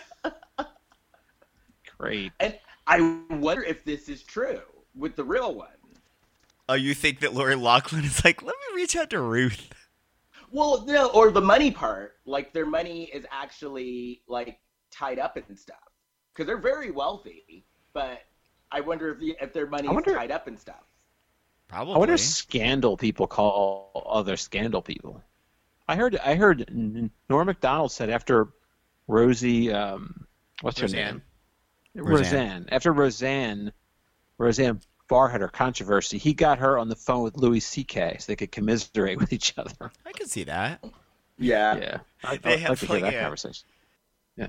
Great. And I wonder if this is true with the real one. Oh, you think that Lori Loughlin is like, let me reach out to Ruth? Well, no, or the money part. Like their money is actually like tied up and stuff because they're very wealthy. But I wonder if their money is tied up and stuff. Probably. I wonder if scandal people call other scandal people. I heard Norm Macdonald said after Rosie, what's her name? Roseanne. After Roseanne Barr had her controversy, he got her on the phone with Louis C.K. so they could commiserate with each other. I can see that. Yeah. Yeah. I'd like to hear that conversation. Yeah.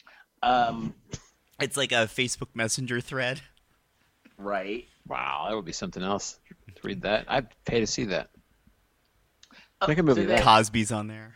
It's like a Facebook Messenger thread. Right. Wow, that would be something else. To read that. I'd pay to see that. Make a movie. Cosby's on there.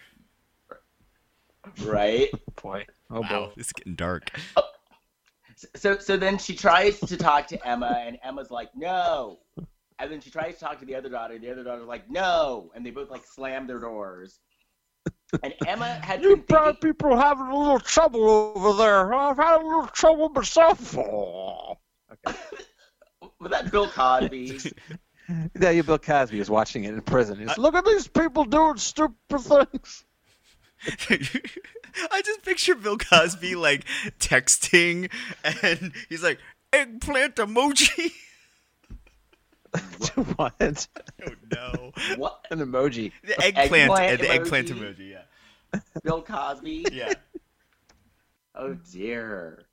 Right. Boy. Oh, wow, this is getting dark. So then she tries to talk to Emma, and Emma's like, no. And then she tries to talk to the other daughter, and the other daughter's like, no. And they both like slam their doors. And Emma had been thinking, bad people having a little trouble over there. I've had a little trouble myself. Okay. Was that Bill Cosby? Yeah, Bill Cosby was watching it in prison. He's look at these people doing stupid things. I just picture Bill Cosby like texting, and he's like, eggplant emoji. What? Oh no! What? An emoji? The eggplant emoji. Yeah. Bill Cosby. Yeah. Oh dear.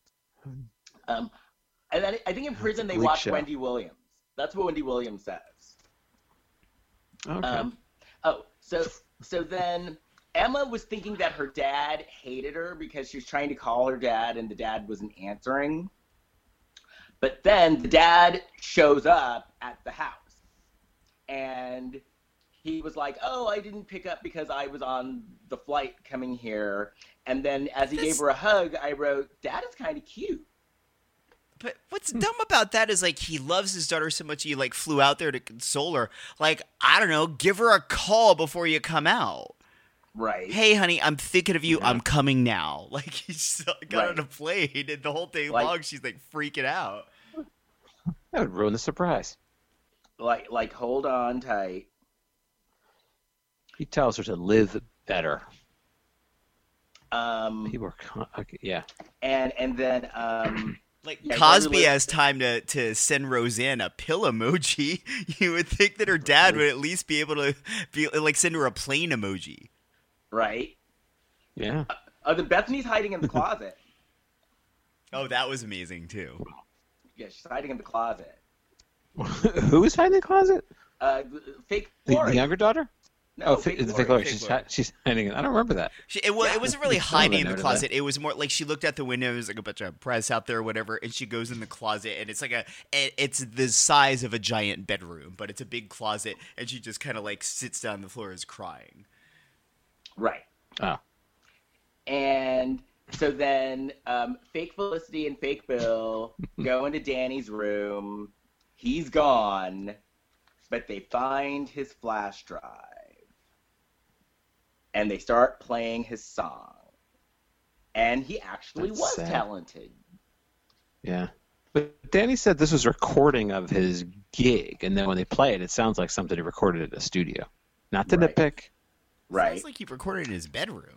And then I think in prison they watch Wendy Williams. That's what Wendy Williams says. Okay. So then Emma was thinking that her dad hated her because she was trying to call her dad and the dad wasn't answering. But then the dad shows up at the house. And he was like, oh, I didn't pick up because I was on the flight coming here. And then as he gave her a hug, I wrote, Dad is kind of cute. But what's dumb about that is, like, he loves his daughter so much he, like, flew out there to console her. Like, I don't know, give her a call before you come out. Right. Hey, honey, I'm thinking of you. Yeah. I'm coming now. Like, he just got on a plane, and the whole day long, she's, like, freaking out. That would ruin the surprise. Like, hold on tight. He tells her to live better. Yeah. And then Like Yeah, Cosby really- has time to send Roseanne a pill emoji. You would think that her dad would at least be able to send her a plane emoji. Right. Yeah. Then Bethany's hiding in the closet. Oh, that was amazing too. Yeah, she's hiding in the closet. Who's hiding in the closet? Fake The Lori. younger daughter? No, Fake Lori. Lori. Fake She's Lori. she's hiding. I don't remember that. It wasn't really Oh, hiding I in the noted closet. It was more like she looked out the window. There's like a bunch of press out there or whatever, and she goes in the closet, and it's the size of a giant bedroom, but it's a big closet, and she just kind of like sits down on the floor, is crying. Right. Oh. And so then fake Felicity and fake Bill go into Danny's room. He's gone, but they find his flash drive. And they start playing his song. And he actually That's was sad. talented. Yeah. But Danny said this was a recording of his gig, and then when they play it, it sounds like something he recorded at a studio. Not to Right. nitpick. Right. Sounds like he recorded in his bedroom.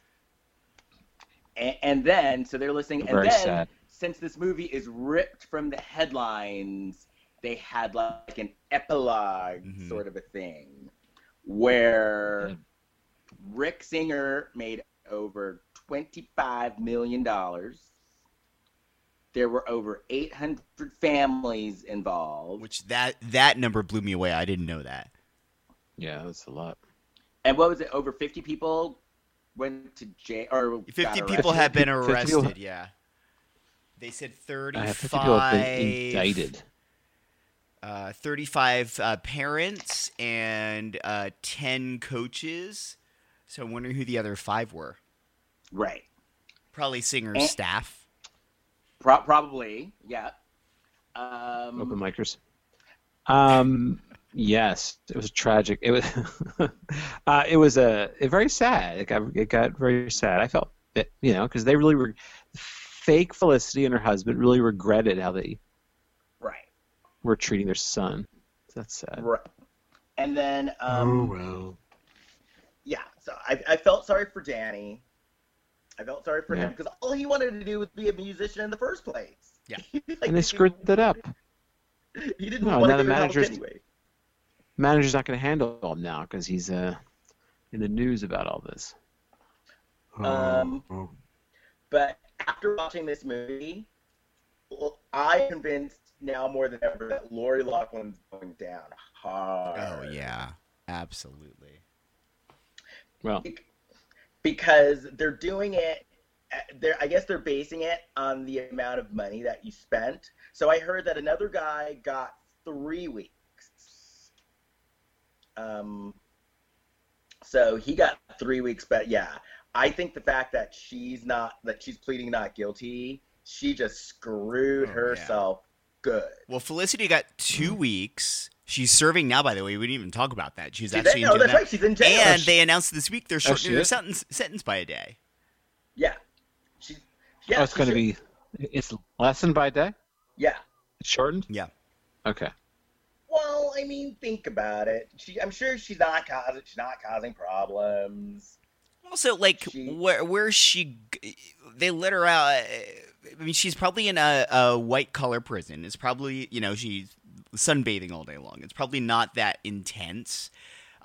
And then, so they're listening. Very and then, sad. since this movie is ripped from the headlines, they had like an epilogue sort of a thing where Yeah. Rick Singer made over $25 million. There were over 800 families involved. Which that number blew me away. I didn't know that. Yeah, that's a lot. And what was it? Over 50 people went to jail. Or 50 got people arrested? have been 50 arrested. people- Yeah. They said 50 people have been 35. indicted. 35 parents and 10 coaches. So I'm wondering who the other 5 were. Right. Probably Singer's And- staff. Probably, yeah. Open micers. Yes, it was tragic. It was. It was a very sad. It got very sad. I felt that because they really were. Fake Felicity and her husband really regretted how they Right. were treating their son. That's sad. Right. And then, well. yeah, so I felt sorry for Danny. I felt sorry for Yeah. him because all he wanted to do was be a musician in the first place. Yeah. Like, And they screwed that up. He didn't No, want now to the go to college managers- anyway. Manager's not going to handle him now because he's in the news about all this. But after watching this movie, I'm convinced now more than ever that Lori Loughlin's going down hard. Oh, yeah. Absolutely. Well, Because they're doing it. I guess they're basing it on the amount of money that you spent. So I heard that another guy got 3 weeks. So he got 3 weeks, but yeah, I think the fact that she's pleading not guilty, she just screwed Oh, herself good. Well, Felicity got 2 weeks. She's serving now, by the way. We didn't even talk about that. She's She's actually in, in no, jail that's now. right. She's in jail. And they announced this week they're shortening she her is? sentence by a day. Yeah. Yeah. it's going to be. It's lessened by a day. Yeah. It's shortened. Yeah. Okay. Well, I mean, think about it. I'm sure she's not causing problems. Also, like, where she, they let her out. I mean, she's probably in a white collar prison. It's probably, she's sunbathing all day long. It's probably not that intense.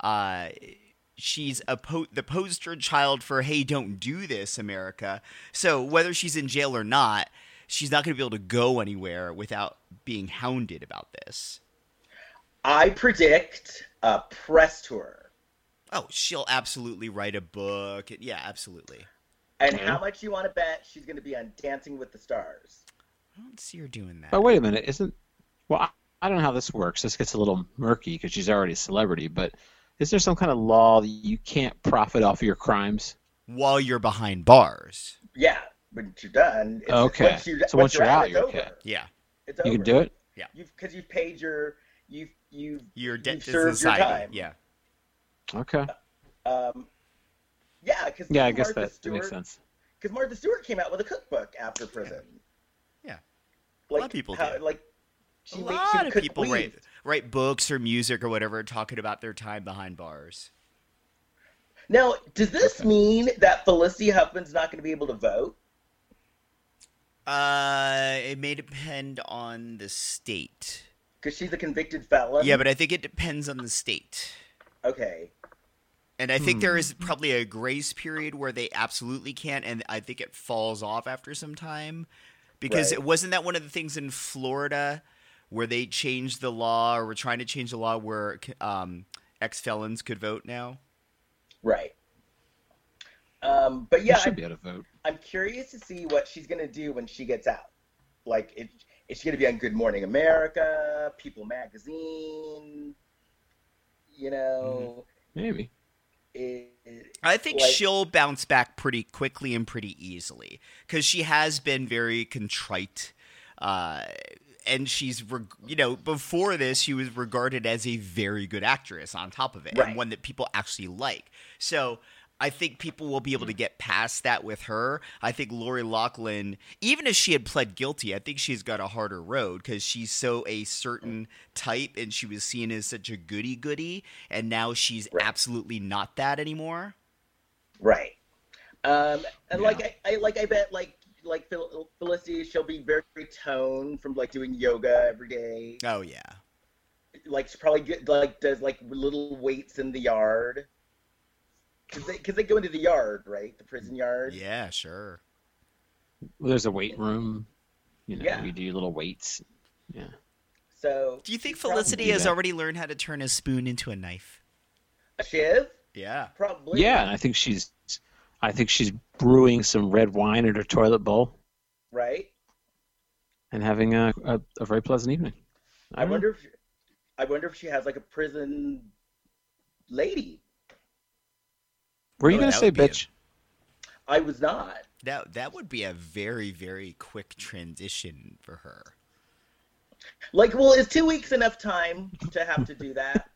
She's the poster child for, hey, don't do this, America. So whether she's in jail or not, she's not going to be able to go anywhere without being hounded about this. I predict a press tour. Oh, she'll absolutely write a book. Yeah, absolutely. And how much you want to bet she's going to be on Dancing with the Stars? I don't see her doing that. Oh, wait a minute. I don't know how this works. This gets a little murky because she's already a celebrity, but is there some kind of law that you can't profit off of your crimes? While you're behind bars. Yeah, when you're done. Okay. Once you're out, it's you're over. okay. Yeah. It's You over. can do it? Because you've paid your Your debt to served your society. time. Yeah. Okay. Yeah, because Yeah, I guess that makes sense. Because Martha Stewart came out with a cookbook after prison. Yeah. Like, A lot of people how, did. Like, A lot of people write books or music or whatever talking about their time behind bars. Now, does this mean that Felicity Huffman's not going to be able to vote? It may depend on the state. Because she's a convicted felon? Yeah, but I think it depends on the state. Okay. And I think there is probably a grace period where they absolutely can't, and I think it falls off after some time. Because it wasn't that one of the things in Florida where they changed the law, or were trying to change the law where ex-felons could vote now? Right. But yeah, should be able to vote. I'm curious to see what she's going to do when she gets out. Like, is she going to be on Good Morning America, People Magazine? You know? Maybe. I think she'll bounce back pretty quickly and pretty easily because she has been very contrite. And she's, before this, she was regarded as a very good actress on top of it, and one that people actually like. So I think people will be able to get past that with her. I think Lori Loughlin, even if she had pled guilty, I think she's got a harder road because she's so a certain type, and she was seen as such a goody-goody, and now she's absolutely not that anymore. Right. And I bet Felicity, she'll be very toned from doing yoga every day. Oh yeah. She probably does little weights in the yard. Because they go into the yard, right? The prison yard. Yeah, sure. Well, there's a weight room. You do little weights. Yeah. So. Do you think Felicity has already learned how to turn a spoon into a knife? A shiv? Yeah. Probably. Yeah, and I think she's brewing some red wine in her toilet bowl. Right. And having a very pleasant evening. I wonder if she has a prison lady. Were you going to say bitch? I was not. That would be a very, very quick transition for her. Is 2 weeks enough time to have to do that?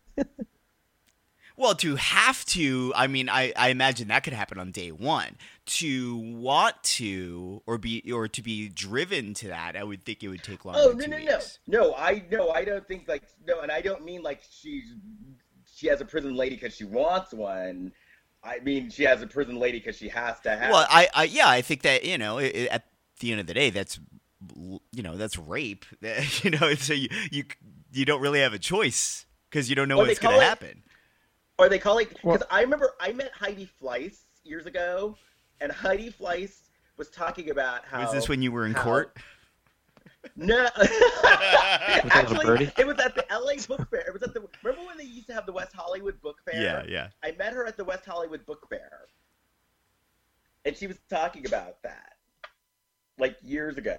Well, to have to, I mean, I imagine that could happen on day one. To want to, or to be driven to that, I would think it would take longer than 2 weeks. No, I don't think and I don't mean she has a prison lady because she wants one. I mean, she has a prison lady because she has to have. Well, I think that at the end of the day, that's rape. So you don't really have a choice because you don't know what's going to happen. Or they call it because I remember I met Heidi Fleiss years ago, and Heidi Fleiss was talking about how. Was this when you were in court? No, actually, it was at the LA Book Fair. It was remember when they used to have the West Hollywood Book Fair? Yeah. I met her at the West Hollywood Book Fair, and she was talking about that, years ago.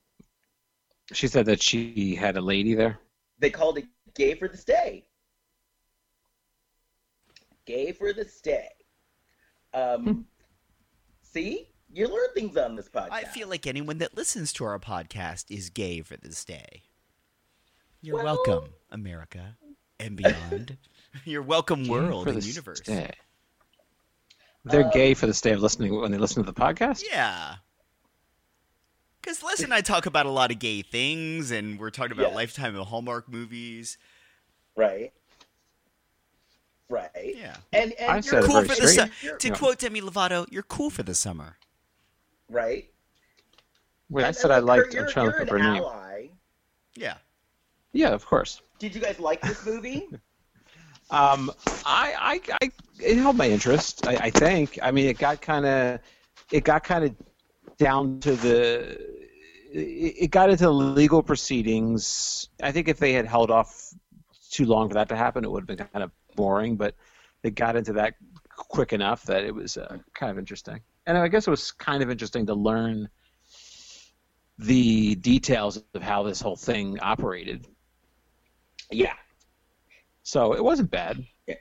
She said that she had a lady there. They called it "Gay for the Stay." Gay for the Stay. See? You learn things on this podcast. I feel like anyone that listens to our podcast is gay for this day. You're welcome, America and beyond. You're welcome, world and universe. Stay. They're gay for the stay of listening when they listen to the podcast? Yeah. Because Les and I talk about a lot of gay things, and we're talking about Lifetime of Hallmark movies. Right. Right. Yeah. And you're cool for the summer. To quote Demi Lovato, you're cool for the summer. Right. Wait, I said I liked. I'm trying to look up her name. Yeah. Yeah, of course. Did you guys like this movie? It held my interest. I think. I mean, it got kind of down to it got into the legal proceedings. I think if they had held off too long for that to happen, it would have been kind of boring. But they got into that quick enough that it was kind of interesting. And I guess it was kind of interesting to learn the details of how this whole thing operated. Yeah. So it wasn't bad. Yeah.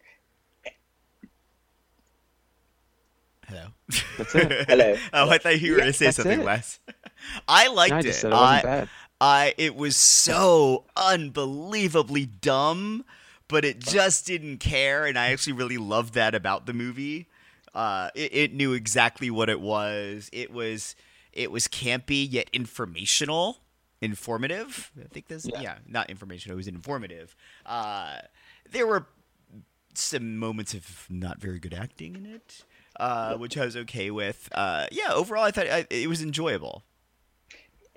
Hello. That's it. Hello. Oh, I thought you were going to say something, Wes. I liked it. Said it wasn't bad. It was so unbelievably dumb, but it just didn't care, and I actually really loved that about the movie. It knew exactly what it was. It was campy yet informative. I think that's not informational. It was informative. There were some moments of not very good acting in it, which I was okay with. Overall, I thought it was enjoyable.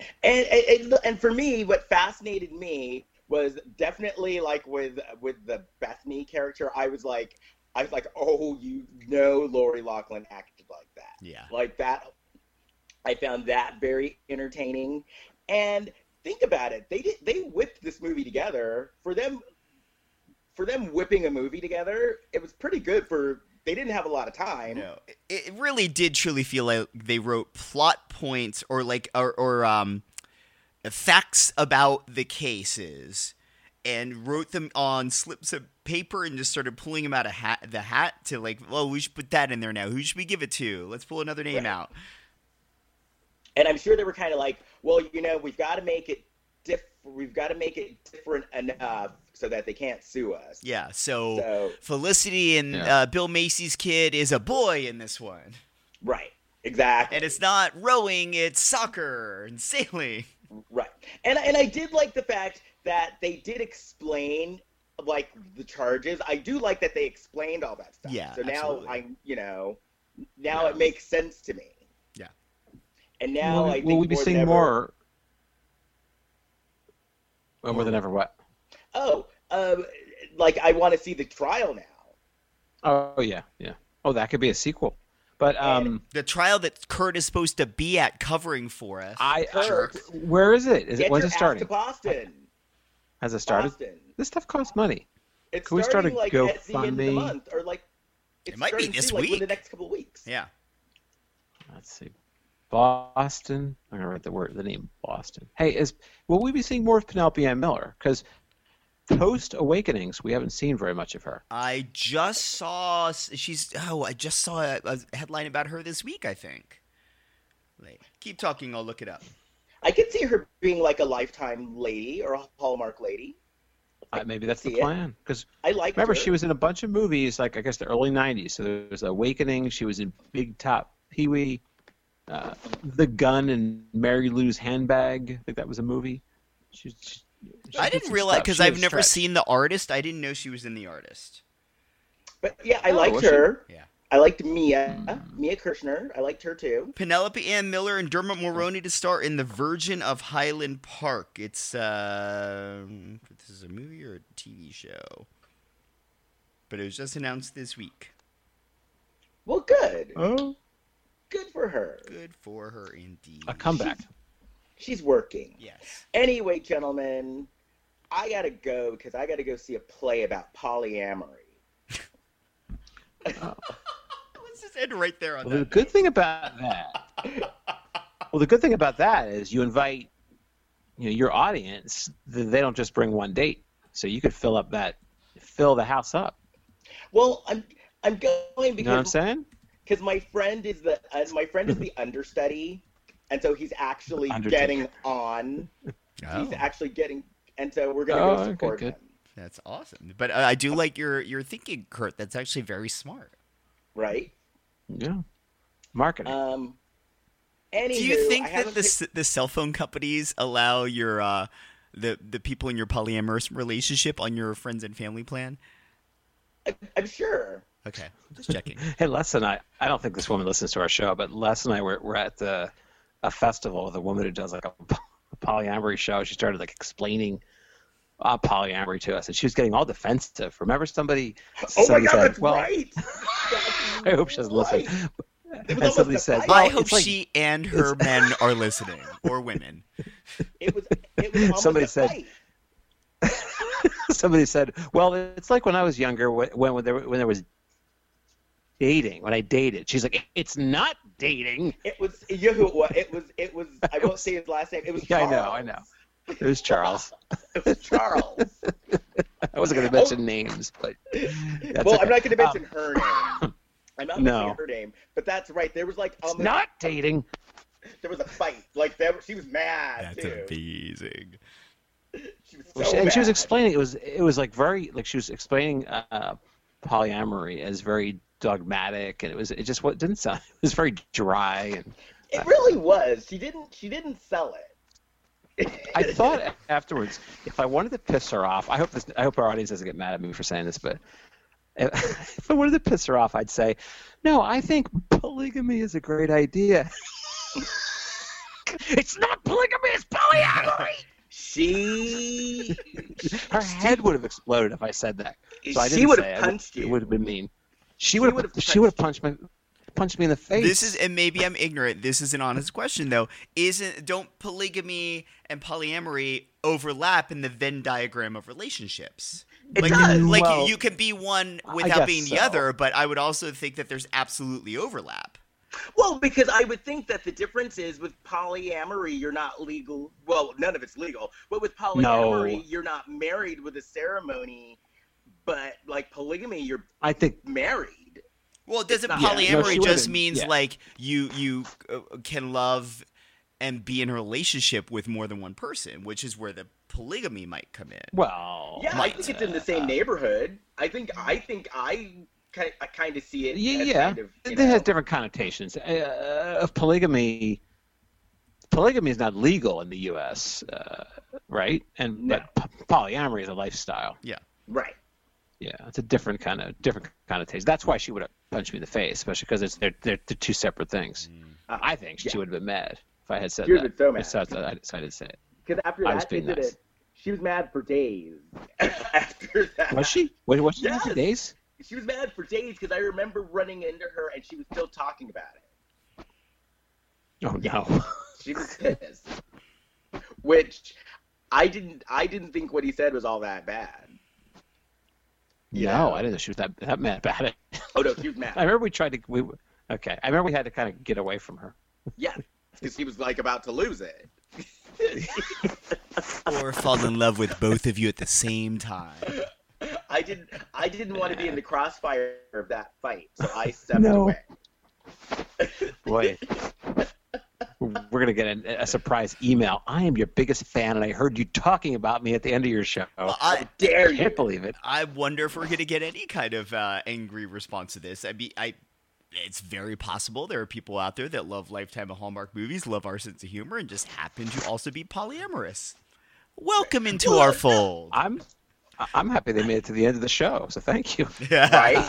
And for me, what fascinated me was definitely like with the Bethany character. I was like, oh, Lori Loughlin acted like that. Yeah. Like that. I found that very entertaining. And think about it. They whipped this movie together. For them whipping a movie together, it was pretty good they didn't have a lot of time. No, it really did truly feel like they wrote plot points or facts about the cases and wrote them on slips of paper and just started pulling them out of the hat to like, well, we should put that in there now. Who should we give it to? Let's pull another name out. And I'm sure they were kind of like, well, we've got to make it different enough so that they can't sue us. Yeah, so Felicity and Bill Macy's kid is a boy in this one. Right, exactly. And it's not rowing, it's soccer and sailing. Right. And I did like the fact that they did explain, like, the charges. I do like that they explained all that stuff. Yeah, so now absolutely. Now it makes sense to me. Yeah. And now I think will we be seeing more? More than ever, what? Oh, like I want to see the trial now. Oh yeah. Oh, that could be a sequel. But the trial that Kurt is supposed to be at covering for us. Where is it? When's it starting? To Boston. Has it started? Boston. This stuff costs money. It's Can we start a like at the end of the GoFundMe? month, or like it might be this week. Like, in the next couple of weeks. Yeah. Let's see. Boston. I'm gonna write the name Boston. Hey, will we be seeing more of Penelope Ann Miller? Because post Awakenings, we haven't seen very much of her. I just saw a headline about her this week, I think. Keep talking, I'll look it up. I could see her being like a Lifetime lady or a Hallmark lady. Maybe that's the plan. Because remember, she was in a bunch of movies, like I guess the early '90s. So there was Awakening. She was in Big Top Pee-wee. The Gun and Mary Lou's Handbag. I think that was a movie. I didn't realize, because I've never seen The Artist. I didn't know she was in The Artist. But yeah, I liked her. Yeah. I liked Mia Kirshner. I liked her too. Penelope Ann Miller and Dermot Mulroney to star in The Virgin of Highland Park. It's this is a movie or a TV show? But it was just announced this week. Well, good. Oh. Good for her. Good for her, indeed. A comeback. She's working. Yes. Anyway, gentlemen, I gotta go because I gotta go see a play about polyamory. Oh. Let's just end right there on that. The good thing about that is you invite your audience. They don't just bring one date, so you could fill the house up. Well, I'm going because you know what I'm saying? Because my friend is the understudy, and so he's actually getting on. Oh. He's actually getting, and so we're gonna go support him. That's awesome. But I do like your thinking, Kurt. That's actually very smart. Right? Yeah. Marketing. Anywho, do you think that the cell phone companies allow your the people in your polyamorous relationship on your friends and family plan? I'm sure. Okay, just checking. Hey, Les and I don't think this woman listens to our show, but Les and I were at a festival with a woman who does like a polyamory show. She started like explaining polyamory to us, and she was getting all defensive. Remember somebody my God, said, that's right. I hope she doesn't listen. And somebody said, I hope she and her men are listening, or women. It was somebody said, somebody said, well, it's like when I was younger, when there was dating, when I dated. She's like, it's not dating. It was, it was, I won't say his last name. It was Charles. I know. It was Charles. It was Charles. I wasn't going to mention names, but I'm not going to mention her name. I'm not mentioning her name, but that's right. There was like it's not dating. There was a fight. Like she was mad. That's amazing. She was so and mad. she was explaining it was like very like she was explaining polyamory as very dogmatic, and it just didn't sound. It was very dry, and it really was. She didn't sell it. I thought afterwards, if I wanted to piss her off, I hope our audience doesn't get mad at me for saying this, but if I wanted to piss her off, I'd say, no, I think polygamy is a great idea. It's not polygamy, it's polyamory. Her head would have exploded if I said that. So I didn't she would say have punched you. It would have been mean. She would have punched me in the face. This is, and maybe I'm ignorant. This is an honest question though. Don't polygamy and polyamory overlap in the Venn diagram of relationships? It does. Like Well, you can be one without being the so. other, but I would also think that there's absolutely overlap. Well, because I would think that the difference is with polyamory, you're not legal. Well, none of it's legal. But with polyamory, you're not married with a ceremony. But like polygamy, you're married. Well, doesn't not- polyamory just means yeah. like you can love and be in a relationship with more than one person, which is where the polygamy might come in. Well, Yeah, I think it's in the same neighborhood. I kind of see it. yeah. Kind of, It has different connotations. Of polygamy is not legal in the U.S., right? And No. but polyamory is a lifestyle. Yeah. right. Yeah, it's a different connotation. That's why she would have punched me in the face, especially because they're two separate things. I think she would have been mad if I had said She would that. have been so mad. So I decided to say it. Because after I was that, they being did nice. it. She was mad for days. After that, Was she? Was she mad for Yes. days? She was mad for days because I remember running into her and she was still talking about it. Oh no. She was pissed. Which I didn't think what he said was all that bad. No, I didn't know she was that mad about it. Oh no, she was mad. I remember I remember we had to kind of get away from her. Yeah, because he was like about to lose it. Or fall in love with both of you at the same time. I didn't want to be in the crossfire of that fight, so I stepped No. away. Boy, we're gonna get a surprise email. I am your biggest fan, and I heard you talking about me at the end of your show. Well, How dare I you? can't believe it. I wonder if we're going to get any kind of angry response to this. It's very possible there are people out there that love Lifetime of Hallmark movies, love our sense of humor, and just happen to also be polyamorous. Welcome into our fold. I'm happy they made it to the end of the show, so thank you. Right?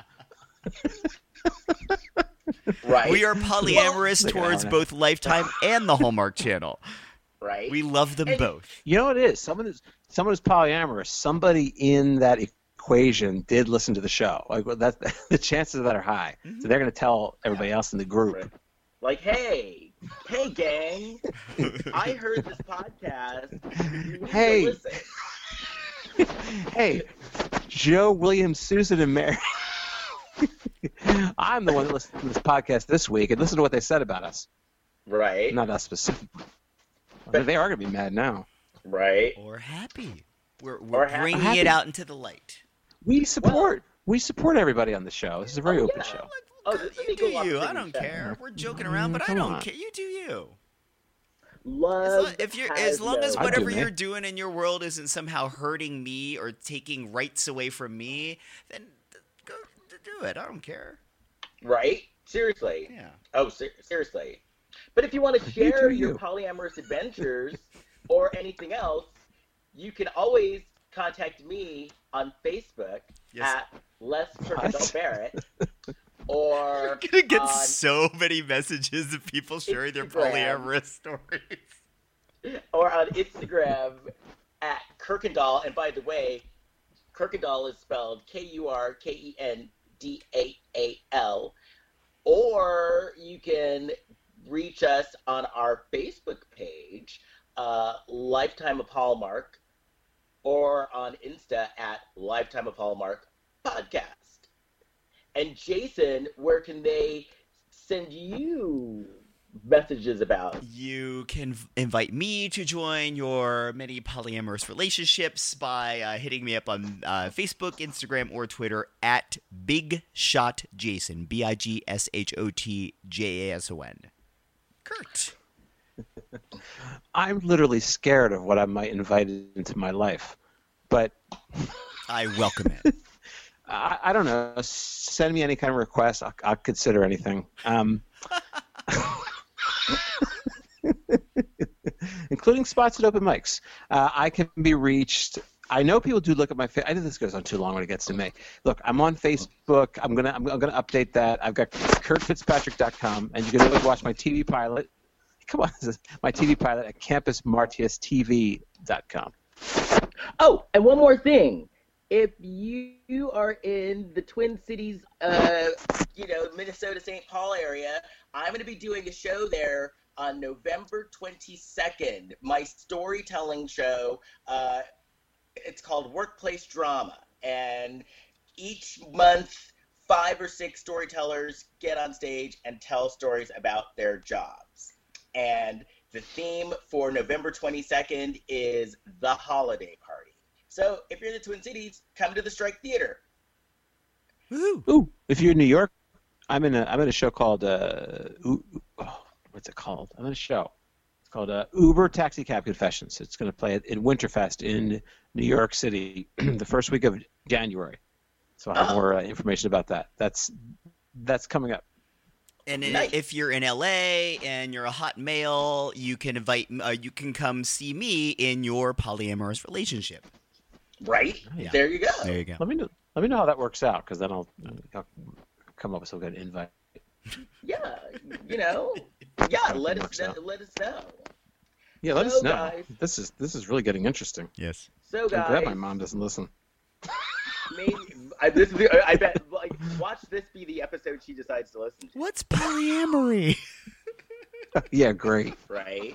Right. We are polyamorous Well, towards both Lifetime and the Hallmark Channel. Right. We love them both. You know what it is? Someone who's polyamorous. Somebody in that equation did listen to the show. Like that, the chances of that are high. So they're going to tell everybody else in the group. Right. Like, hey, gang, I heard this podcast. You need to Hey. listen. Hey, Joe, William, Susan, and Mary. I'm the one that listened to this podcast this week, and listen to what they said about us. Right. Not us specifically. They are going to be mad now. Right. Or happy. We're happy. bringing it out into the light. We support everybody on the show. This is a very open yeah. show. Oh, this is You do Eagle you. Lock I don't City care. show. We're joking around, but I Come don't on. care. You do you. Love As long as I do, whatever man. you're doing in your world isn't somehow hurting me or taking rights away from me, then go do it. I don't care. Right? Seriously. Yeah. Oh, seriously. But if you want to You share do your you. polyamorous adventures or anything else, you can always contact me on Facebook Yes. at Les Kirkendall What? Barrett or You're gonna get on so many messages of people sharing their Instagram. polyamorous stories. or on Instagram at Kirkendall. And by the way, Kirkendall is spelled Kurkendaal. Or you can reach us on our Facebook page, Lifetime of Hallmark, or on Insta at Lifetime of Hallmark Podcast. And Jason, where can they send you messages about? You can invite me to join your many polyamorous relationships by hitting me up on Facebook, Instagram, or Twitter at Big Shot Jason. BIGSHOTJASON. Kurt. I'm literally scared of what I might invite into my life, but I welcome it. I don't know. Send me any kind of request. I'll consider anything. Including spots at open mics. I can be reached. I know people do look at my face. I think this goes on too long when it gets to me. Look, I'm on Facebook. I'm gonna update that. I've got KurtFitzpatrick.com, and you can always watch my TV pilot. come on, this is my TV pilot at campusmartiustv.com. Oh, and one more thing. If you are in the Twin Cities, Minnesota, St. Paul area, I'm going to be doing a show there on November 22nd. My storytelling show, it's called Workplace Drama. And each month, 5 or 6 storytellers get on stage and tell stories about their jobs. And the theme for November 22nd is the holiday party. So if you're in the Twin Cities, come to the Strike Theater. Ooh. If you're in New York, I'm in a show called what's it called? I'm in a show. It's called Uber Taxi Cab Confessions. It's going to play in Winterfest in New York City the first week of January. So I'll have more information about that. That's coming up. And if you're in LA and you're a hot male, you can you can come see me in your polyamorous relationship. Right? Oh, yeah. There you go. There you go. Let me know how that works out, because then I'll come up with some good invite. Yeah, let us know. Yeah, let us know. Guys, This is really getting interesting. Yes. So I'm guys, glad my mom doesn't listen. I bet. Watch this be the episode she decides to listen to. What's polyamory? Yeah, great. Right.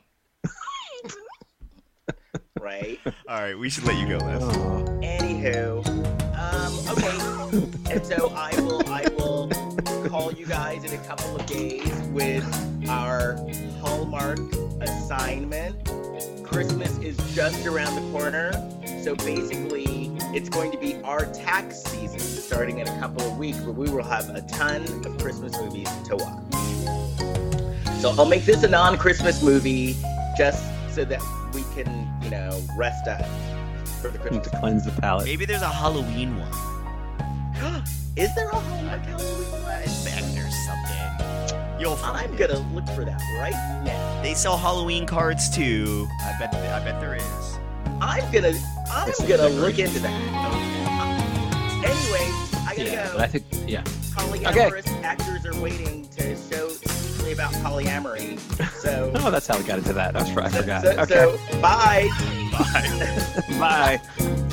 Right. All right, we should let you go, Les. Anywho, okay, and so I will call you guys in a couple of days with our Hallmark assignment. Christmas is just around the corner, so basically it's going to be our tax season starting in a couple of weeks, where we will have a ton of Christmas movies to watch. So I'll make this a non-Christmas movie just so that we can, rest up for the Christmas. To cleanse the palate. Maybe there's a Halloween one. Is there a Halloween one? I bet there's something. You'll find I'm gonna look for that right now. They sell Halloween cards too. I bet there is. I'm gonna look into that. Anyway, I gotta go. But I think, Polyamorous actors are waiting to teach me about polyamory. So. Oh, that's how we got into that. I forgot. So, bye. Bye. Bye.